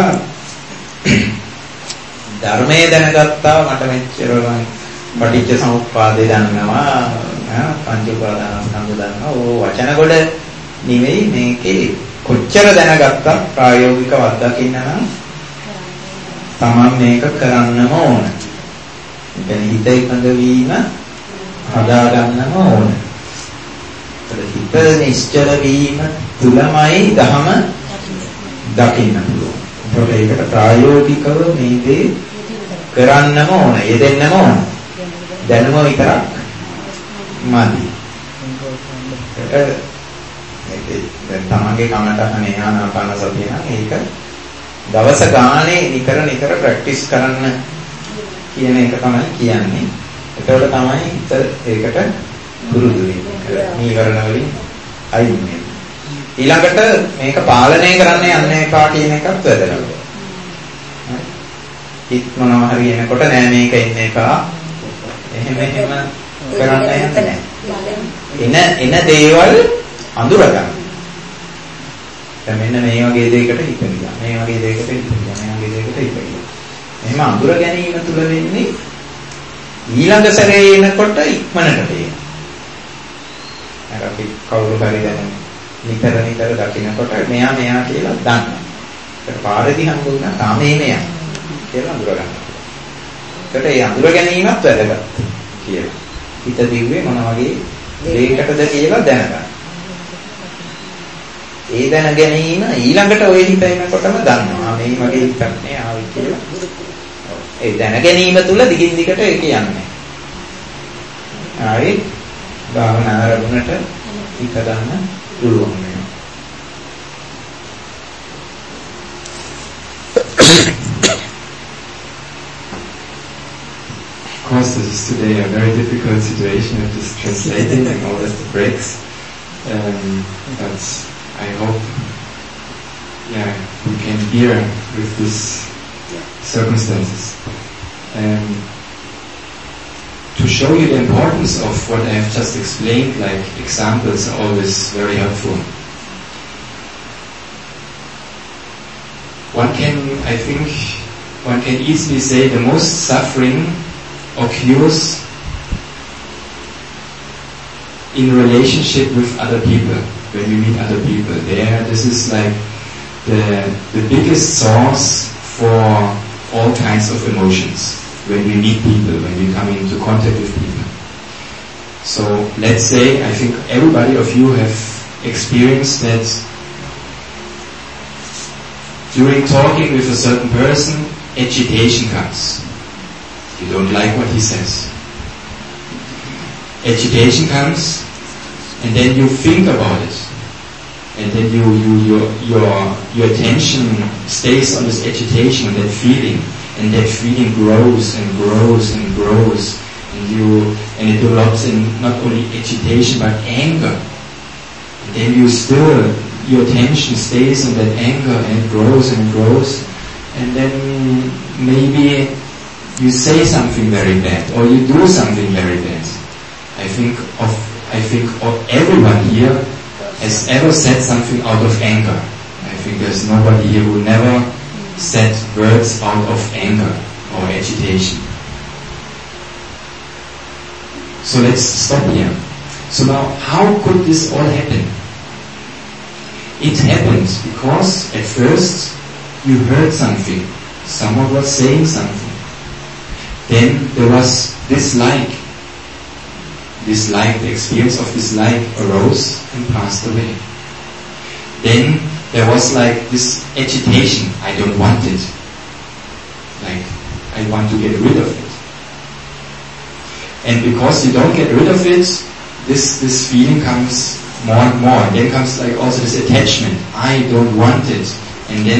ධර්මයේ දැනගත්තා මට මෙච්චර පටිච්ච සමුප්පාදේ දන්නවා පංච උපාදානස්කන්ධ දන්නවා. ඕ වචන කොට නෙවෙයි මේකේ කොච්චර දැනගත්තත් ප්‍රායෝගිකව අත්දකින්න නම් තමන් මේක කරන්නම ඕන. දැන් හිත එකඟ වීම හදා ගන්නම ඕන. හිත නිශ්චල වීම තුලමයි ධම දකින්න පුළුවන්. ඒකට ප්‍රායෝගිකව මේ දේ කරන්නම ඕන, යෙදෙන්නම ඕන. දැනුම විතරක් මදි. දැන් තමන්ගේ කමටහනේ ආනාපාන සතිය නම් ඒක දවස ගානේ නිතර ප්‍රැක්ටිස් කරන්න කියන එක තමයි කියන්නේ. ඒකවල තමයි හිත ඒකට පුරුදු වෙන්නේ. නීවරණ වලින් අයින් වෙන්නේ. ඊළඟට මේක පාලනය කරන්න යන්න එපා කියන එකත් වැදගත්. හිත මොනවා හරි එනකොට නෑ මේක ඉන්න එපා. එහෙම කරන්න යන්නේ නෑ. එන දේවල් අඳුර ගන්න. දැන් මෙන්න මේ වගේ දෙයකට හිත ගියා. මේ වගේ දෙයකට හිත ගියා. මේ වගේ දෙයකට හිත ගියා. එහෙම අඳුර ගැනීම තුළ වෙන්නේ ඊළඟ සැරේ එනකොට ඉක්මනට එනවා. අර අපි කවුරු හරි දැන් නිතර දකින්නකොට මෙයා කියලා දන්නවා. ඒක පාරේදී හම්බුනා තාම එන්නේ කියලා අඳුර ගන්නවා. ඒකට ඒ අඳුර ගැනීමත් වැදගත් කියලා. හිත දිව්වේ මොන වගේ දෙයකටද කියලා දැනගන්න. ඒ දැන ගැනීම ඊළඟට ඔය හිත එනකොටම දන්නවා. මේ වගේ හිතක් නේ ආවේ කියලා. ඒ දැන ගැනීම තුල දිගින් දිගට ඒක යන්නේ. ආයේ භාවනා ආරම්භනට හිත ගන්න පුළුවන් වෙනවා. Of course, this is today a very difficult situation of this translating and all of the breaks. But I hope, we can bear with these circumstances. To show you the importance of what I have just explained, like examples are always very helpful. One can easily say the most suffering occurs in relationship with other people, when we meet other people. This is like the biggest source for all kinds of emotions. When we meet people, when we come into contact with people. So let's say, I think everybody of you have experienced that during talking with a certain person, agitation comes. You don't like what he says. Agitation comes, and then you think about it. And then your attention stays on this agitation, on that feeling. And that feeling grows and grows and grows, and it develops in not only agitation but anger. And then your attention stays on that anger, and it grows and grows, and then maybe you say something very bad or you do something very bad. I think of everyone here has ever said something out of anger. I think there's nobody here who never said words out of anger or agitation. So let's stop here. So now, how could this all happen? It happened because at first you heard something. Someone was saying something. Then there was dislike. The experience of dislike arose and passed away. Then there was like this agitation. I don't want it. Like, I want to get rid of it. And because you don't get rid of it, this feeling comes more and more. And then comes like also this attachment. I don't want it. And then,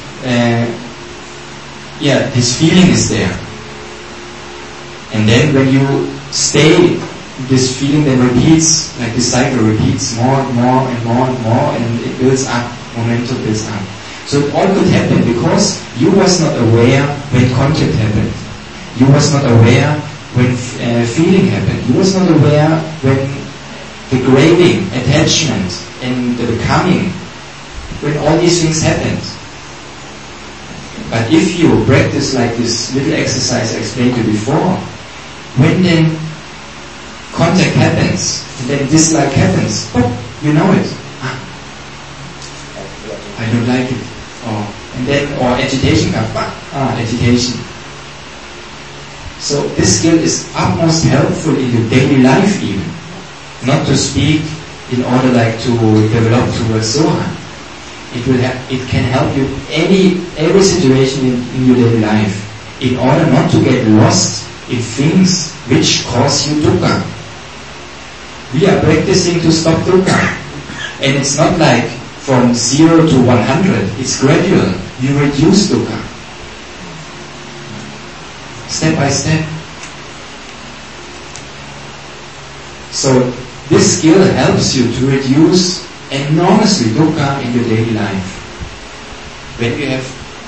this feeling is there. And then when you stay, this feeling then repeats, like this cycle repeats more and more and more and more, and it builds up. Momentum builds up. So it all could happen because you was not aware when contact happened. You was not aware when feeling happened. You was not aware when the craving, attachment, and the becoming, when all these things happened. But if you practice like this little exercise I explained to you before, when then contact happens, and then dislike happens, you know it. I don't like it. Or agitation comes. Agitation. So this skill is utmost helpful in your daily life even. Not to speak in order like to develop towards Soha. It can help you every situation in your daily life. In order not to get lost in things which cause you dukkha. We are practicing to stop dukkha. And it's not like from 0 to 100. It's gradual. You reduce dukkha. Step by step. So this skill helps you to reduce enormously dukkha in your daily life. When you have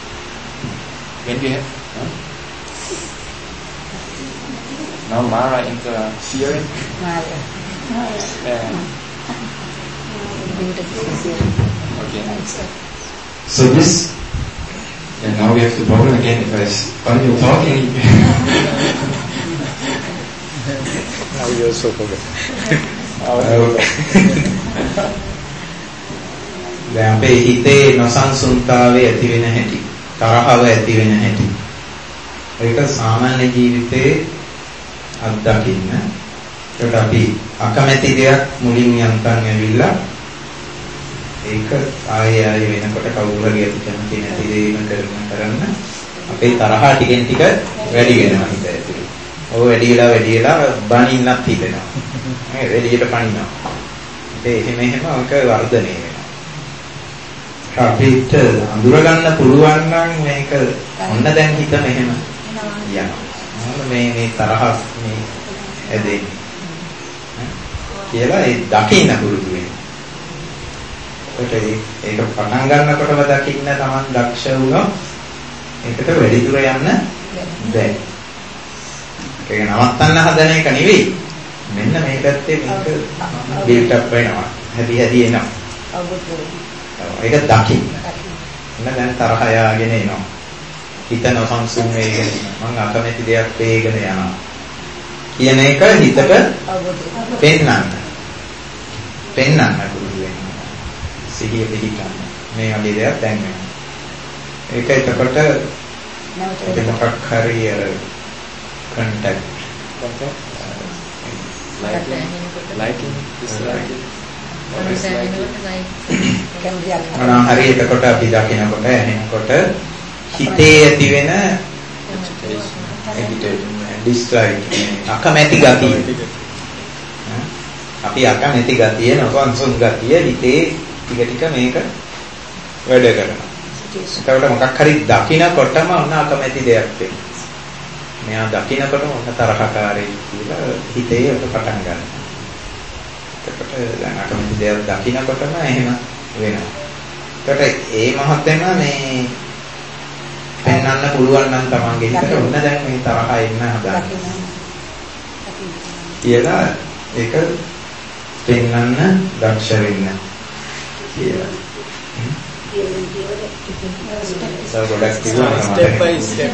now Mara interfering. Okay. So this, and now we have the problem again. If I continue talking, now you also forget. දැන් අපේ හිතේ නොසන්සුන්තාවය ඇති වෙන හැටි, තරහව ඇති වෙන හැටි. ඒක සාමාන්‍ය ජීවිතේ අත්දකින්න. ඒකට අපි අකමැති දෙයක් මුලින් යන්තම් ඇවිල්ලා ඒක ආයෙ වෙනකොට කවුරු හරි අපි කැමති නැති දෙයක්ම කරන්න අපේ තරහා ටිකෙන් ටික වැඩි වෙනවා හිත ඇතුලේ. ඔය වැඩි වෙලා බනින්නත් හිතෙනවා. මේ වැඩියට පනිනවා. ඒ එහෙම ඔක වර්ධනය වෙනවා. අපිට අඳුර ගන්න පුළුවන් නම් මේක ඔන්න දැන් හිත මෙහෙම යනවා. මේ තරහ මේ ඇදෙන්නේ. කියලා ඒ දකින්න පුරුදු වෙනවා. ඒක පටන් ගන්නකොටම දකින්න තමන් දක්ෂ වුණොත් ඒකට වැඩි දුර යන්න බැහැ. ඒක නවත්තන්න හදන එක නෙවෙයි. මෙන්න මේ පැත්තේ මේක බිල්ට් අප් වෙනවා. හැදි එනවා. ඒක දකින්න. එන්න දැන් තරහ යාගෙන එනවා. හිත නොසන්සුන් වෙගෙන මම අකමැති දෙයක් වේගෙන යනවා. කියන එක හිතට පෙන්නන්න පුරුදු වෙන්න. සිහිය පිහිටන්න. මේ වගේ දෙයක් දැන් වෙනවා. ඒක එතකොට මොකක් හරි contact liking disliking මොනවා හරි එතකොට අපි දකිනකොට ඇහෙනකොට හිතේ ඇති වෙන dislike අකමැති ගතිය. අපි අකමැති ගතිය නොසන්සුන් ගතිය හිතේ ටික මේක වැඩ කරනවා. ඒකට මොකක් හරි දකිනකොටම ඔන්න අකමැති දෙයක් වෙනවා. මෙයා දකිනකොටම ඔන්න තරහකාරී කියලා හිතේ ඔක පටන් ගන්නවා. එතකොට දැන් අකමැති දෙයක් දකිනකොටම එහෙම වෙනවා. ඒකට ඒ මොහොතේම මේ පෙන්වන්න පුළුවන් නම් තමන්ගේ හිතට ඔන්න දැන් මේ තරහ එන්න හදන්නේ. කියලා ඒක පෙන්වන්න දක්ෂ වෙන්න කියලා. step by step.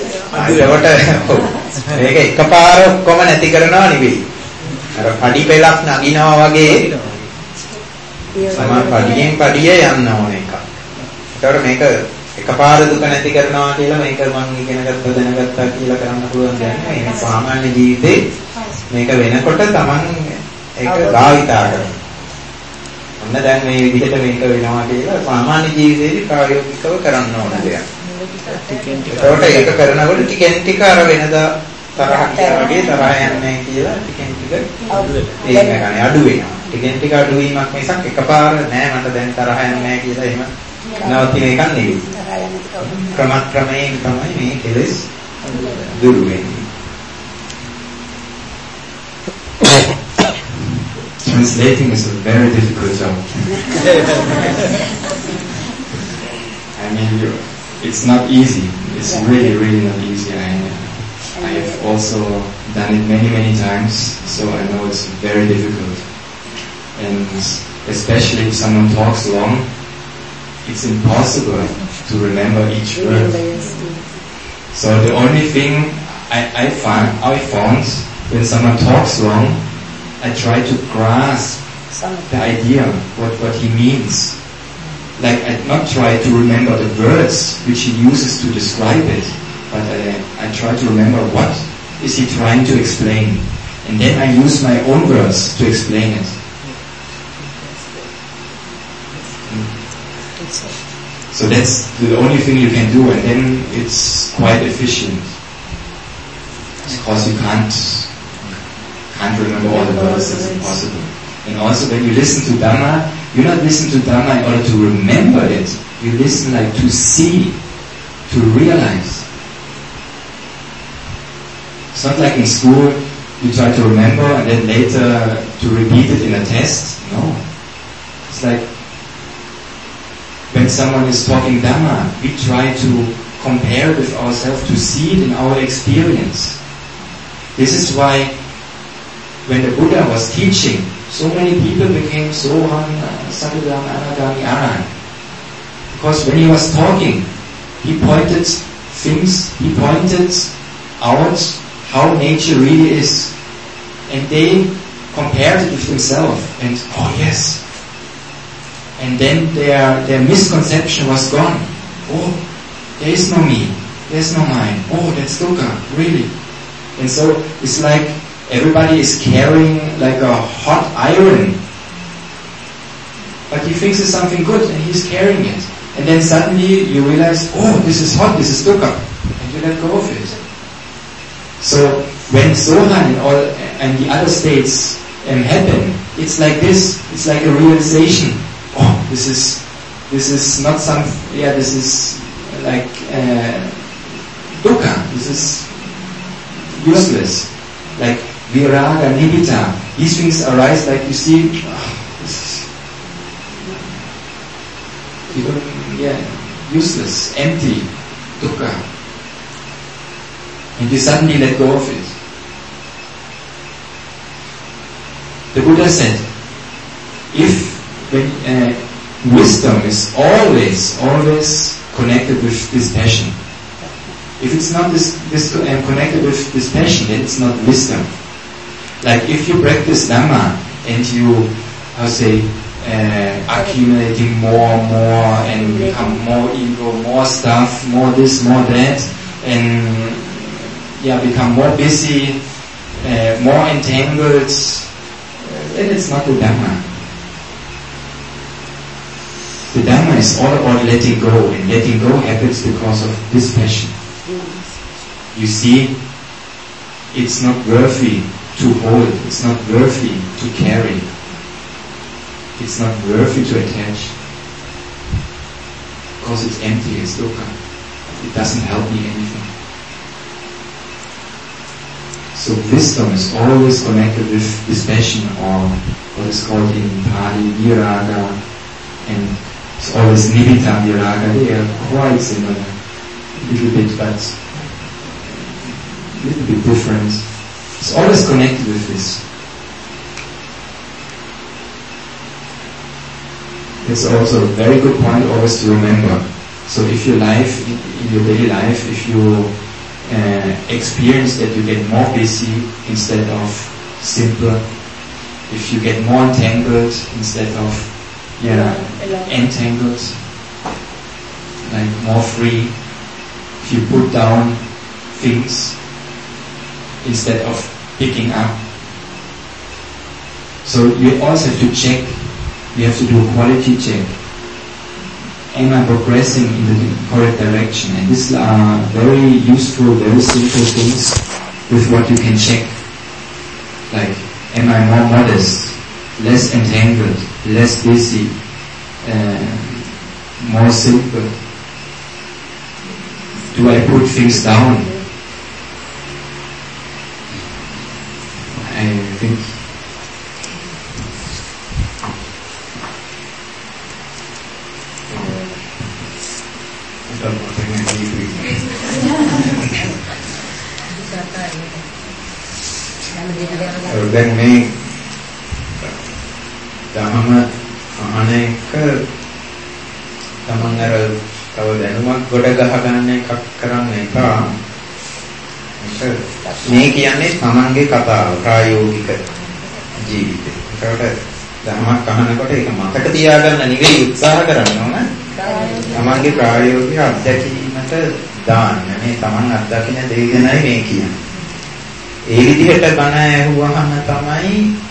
මේක එකපාර ඔක්කොම නැති කරනවා නෙවෙයි. අර පඩි පෙලක් නගිනවා වගේ සමහර පඩියෙන් පඩිය යන්න ඕන එක. ඒකට මේක එකපාර දුක නැති කරනවා කියලා මේක මම ඉගෙන ගත්තා දැනගත්තා කියලා කරන්න පුළුවන් දෙයක් නෙවෙයි. මේ සාමාන්‍ය ජීවිතේ මේක වෙනකොට Taman ඒක භාවිතා කරනවා. ඔන්න දැන් මේ විදිහට මේක වෙනවා කියලා සාමාන්‍ය ජීවිතේදී ප්‍රායෝගිකව කරන්න ඕන දෙයක්. ඒකට ඒක කරනකොට ටිකෙන් ටික අර වෙනදා තරහ කියලා වගේ තරහ යන්නේ කියලා ටිකෙන් ටික ඒක ගන්න අඩු වෙනවා. ටිකෙන් ටික අඩු වීමක් මිසක් එකපාර නෑ මට දැන් තරහ යන්නේ නෑ කියලා එහෙම නවතින එකක් නෙවෙයි. ක්‍රමයෙන් තමයි මේ කෙලෙස් දුරු වෙන්නේ. Translating is a very difficult job. I mean, it's not easy. It's really not easy. I have also done it many times, so I know it's very difficult. And especially if someone talks long, it's impossible to remember each word. So the only thing I found when someone talks long, I try to grasp the idea, what he means. Like I not try to remember the words which he uses to describe it, but I try to remember what is he trying to explain. And then I use my own words to explain it. So that's the only thing you can do, and then it's quite efficient. Because you can't remember all the words, it's impossible. And also when you listen to Dhamma, You not listen to Dhamma in order to remember it. You listen like to see, to realize. It's not like in school you try to remember and then later to repeat it in a test. No. It's like when someone is talking Dhamma, we try to compare with ourselves, to see it in our experience. This is why when the Buddha was teaching, so many people became Sohan, Sakadagami, Anagami, Arahant. Because when he was talking, he pointed out how nature really is. And they compared it with themselves. And, oh yes. And then their misconception was gone. Oh, there is no me. There's no mine. Oh, that's dukkha. Really. And so it's like everybody is carrying like a hot iron. But he thinks it's something good and he's carrying it. And then suddenly you realize, oh, this is hot, this is dukkha. And you let go of it. So when Sohan and the other states happen, it's like this. It's like a realization. Oh, this is not some, this is like dukkha. This is useless. Like viraga, nibbita. These things arise like you see, this is useless, empty, dukkha. And you suddenly let go of it. The Buddha said, wisdom is always connected with this passion. If it's not connected with this passion, then it's not wisdom. Like if you practice Dhamma and you, accumulating more and become more ego, more stuff, more this, more that, and become more busy, more entangled, then it's not the Dhamma. The Dhamma is all about letting go, and letting go happens because of this passion. You see, it's not worthy to hold, it's not worthy to carry, it's not worthy to attach, because it's empty, it's dukkha. It doesn't help me anything. So wisdom is always connected with this passion, or what is called in Pali viraga, and it's always nibbita viraga. They are quite similar, a little bit, but a little bit different. It's always connected with this. It's also a very good point always to remember. So if your life, in your daily life, if you experience that you get more busy instead of simple, if you get more entangled instead of entangled, like more free, if you put down things instead of picking up. So you also have to check, you have to do a quality check. Am I progressing in the correct direction? And these are very useful, very simple things with what you can check. Like, am I more modest, less entangled, less busy, more simple? Do I put things down? I think දැන් මේ ධර්ම අහන එක තමන් අර තව දැනුමක් ගොඩ ගහ ගන්න එකක් කරන්න එපා. මේ කියන්නේ තමන්ගේ කතාව ප්‍රායෝගික ජීවිතේ. ඒකට ධර්මයක් අහනකොට ඒක මතක තියාගන්න නෙවෙයි උත්සාහ කරන්න ඕන. තමන්ගේ ප්‍රායෝගික අත්දැකීමට දාන්න. මේ තමන් අත්දකින දේ ගැනයි මේ කියන්නේ. ඒ විදිහට බණ ඇහුවහම තමයි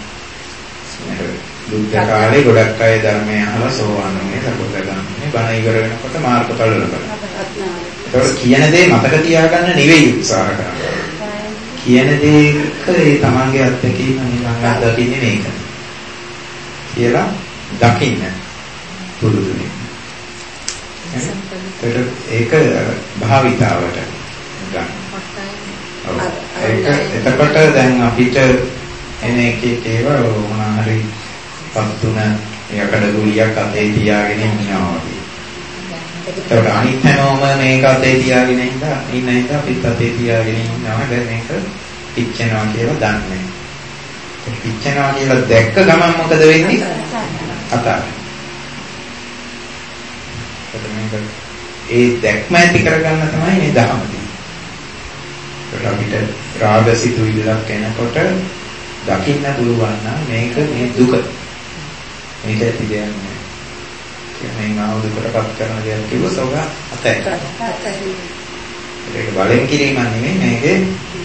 බුද්ධ කාලේ ගොඩක් අය ධර්මය අහලා සෝවාන් වුණේ, සකෘතගාමී බණ ඉවර වෙනකොට මාර්ගඵල ලබනවා. ඒකට කියන දේ මතක තියාගන්න නෙවෙයි උත්සාහ කරන්නේ. කියන දේක ඒ තමන්ගේ අත්දැකීම නිකන් අත්දකින්නේ මේක. කියලා දකින්න පුරුදු වෙන්න. ඒක භාවිතාවට ගන්න. එතකොට දැන් අපිට එන එක ඒවා මොනවා හරි පත්තුන යකඩ ගුලියක් අතේ තියාගෙන ඉන්නවා වගේ. ඒකට අනිත් හැමෝම මේක අතේ තියාගෙන ඉන්න හින්දා අපිත් අතේ තියාගෙන ඉන්නවා. දැන් මේක පිච්චෙනවා කියලා දන්නේ. පිච්චෙනවා කියලා දැක්ක ගමන් මොකද වෙන්නේ? අතාරින්න. ඒ දැක්ම ඇති කරගන්න තමයි මේ ධර්ම තියෙන්නේ. අපිට රාග සිතුවිල්ලක් එනකොට දකින්න පුළුවන් නම් මේක මේ දුක. මේක ඇති දෙයක් නෙවෙයි. කියන්නේ මාව දුකටපත් කරන දෙයක් කිව්වොත් ඔබ අතහැරෙන්න. ඒක බලෙන් කිරීමක් නෙමෙයි මේකේ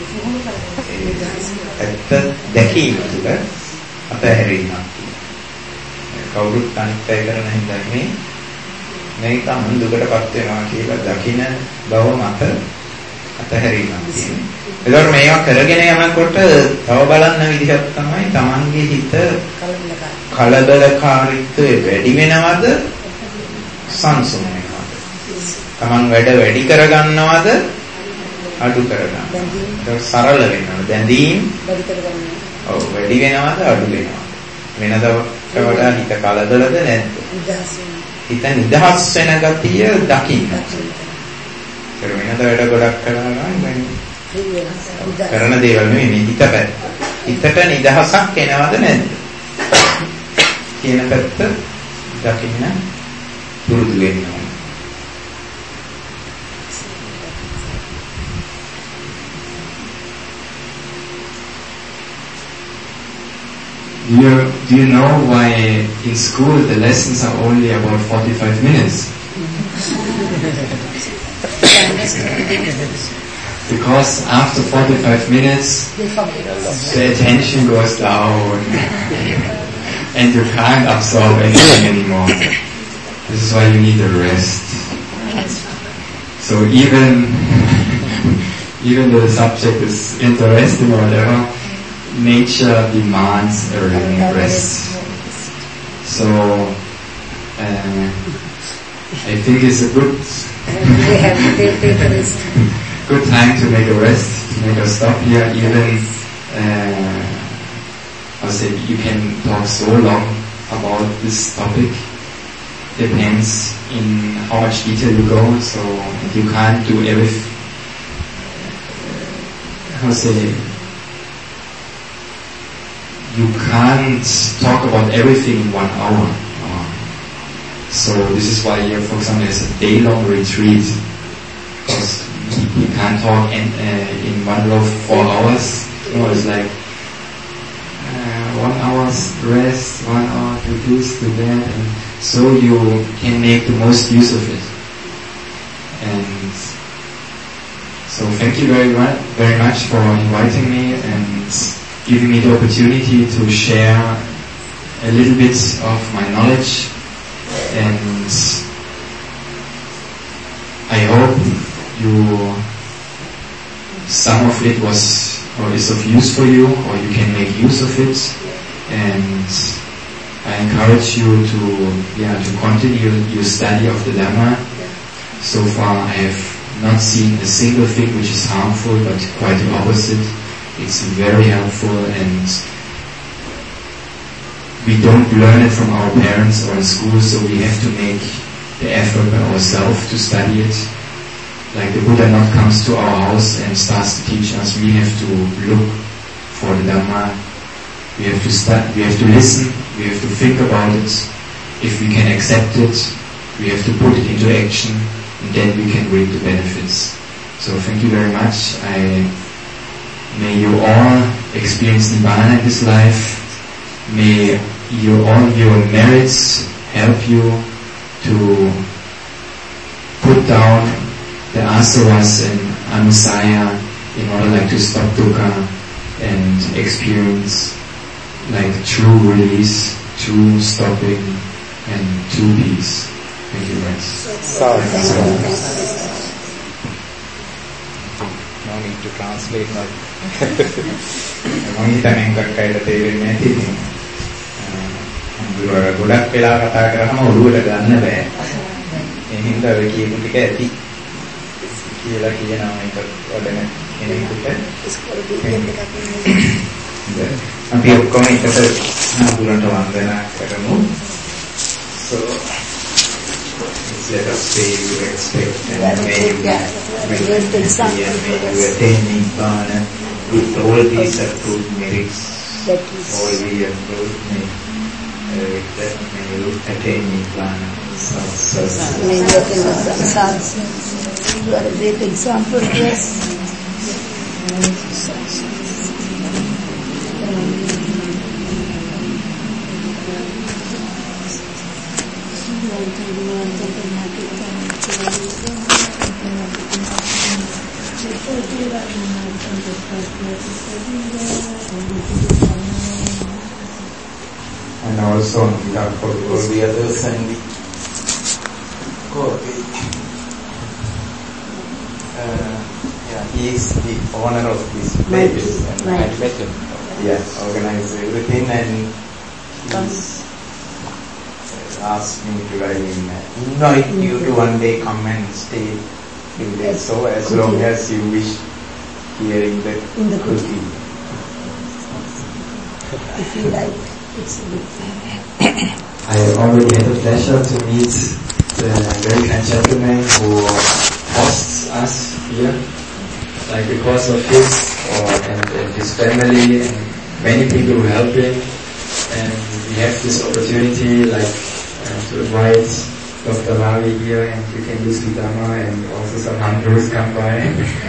ඇත්ත දැකීම තුළ අතහැරීමක්. කවුරුත් අනිත්‍ය කරන හින්දා මේක අනුන් දුකටපත් වෙනවා කියලා දකින බව මත අතහැරීමක් තියෙනවා. ඒකට මේවා කරගෙන යනකොට තව බලන්න විදිහක් තමයි Tamange හිත කලබලකාරීත්වය වැඩි වෙනවද සංසුන් වෙනවද? Taman වැඩි කරගන්නවද අඩු කරගන්නවද? ඒක සරල වෙනවා. දැඳීම් වැඩි කරගන්නවා. ඔව් වැඩි වෙනවද අඩු වෙනවද? වෙනදට වඩා හිත කලබලද නැද්ද? හිත නිදහස් වෙන ගතිය දකින්න. ඒක වෙනද වැඩ ගොඩක් කරනවා නම් කරන දේවල් නෙමෙයි හිත පැත්ත. හිතට නිදහසක් එනවද නැද්ද? කියන පැත්ත දකින්න පුරුදු වෙන්න ඕනේ. Do you know why in school the lessons are only about 45 minutes? Because after 45 minutes the attention goes down and you can't absorb anything anymore. This is why you need a rest. So even the subject is interesting or whatever, nature demands a rest. So I think it's a good time to make a rest, to make a stop here. Even I say you can talk so long about this topic. Depends in how much detail you go. So you can't do everything. You can't talk about everything in 1 hour. So this is why here, for example, there's a day-long retreat. Because you can't talk in 1 go 4 hours. No, it's like 1 hour's rest, 1 hour to this, to that, and so you can make the most use of it. And so thank you very much for inviting me and giving me the opportunity to share a little bit of my knowledge, and I hope some of it was or is of use for you, or you can make use of it, and I encourage you to continue your study of the Dhamma. So far I have not seen a single thing which is harmful, but quite the opposite. It's very helpful, and we don't learn it from our parents or in school, so we have to make the effort by ourselves to study it. Like the Buddha not comes to our house and starts to teach us. We have to look for the Dhamma. We have to we have to listen. We have to think about it. If we can accept it, we have to put it into action, and then we can reap the benefits. So thank you very much. May you all experience Nibbana in this life. May all your merits help you to put down the asaras and anusaya in order to stop dukkha and experience true release, true stopping, and true peace. Thank you very much. No need to translate that. මම හිතන්නේ කක්කයිට තේරෙන්නේ නැති ඉතින් ගොඩක් වෙලා කතා කරාම ඔළුවට ගන්න බෑ. ඒ හින්දා ඔය කියපු ටික ඇති කියලා කියනවා මේක වඩන කෙනෙකුට. අපි ඔක්කොම එකට නාඹුලන්ට වන්දනා කරමු. So let us pay you respect and may you attain Nibbana with all these approved merits. All we approved with that may you attain Nibbana. May you attain Nibbana. You are a great example, yes. And also on behalf of all the others and the he is the owner of this place and I met him. Yeah, organize everything and he's asked me to invite you to one day come and stay in there. So as long as you wish here in the cooking. If you like, it's a good thing. I already had the pleasure to meet the very kind gentleman who hosts us here. Like because of his and his family and many people who help him, and we have this opportunity like to invite Dr. Ravi here, and you can use Vidama and also some Handus come by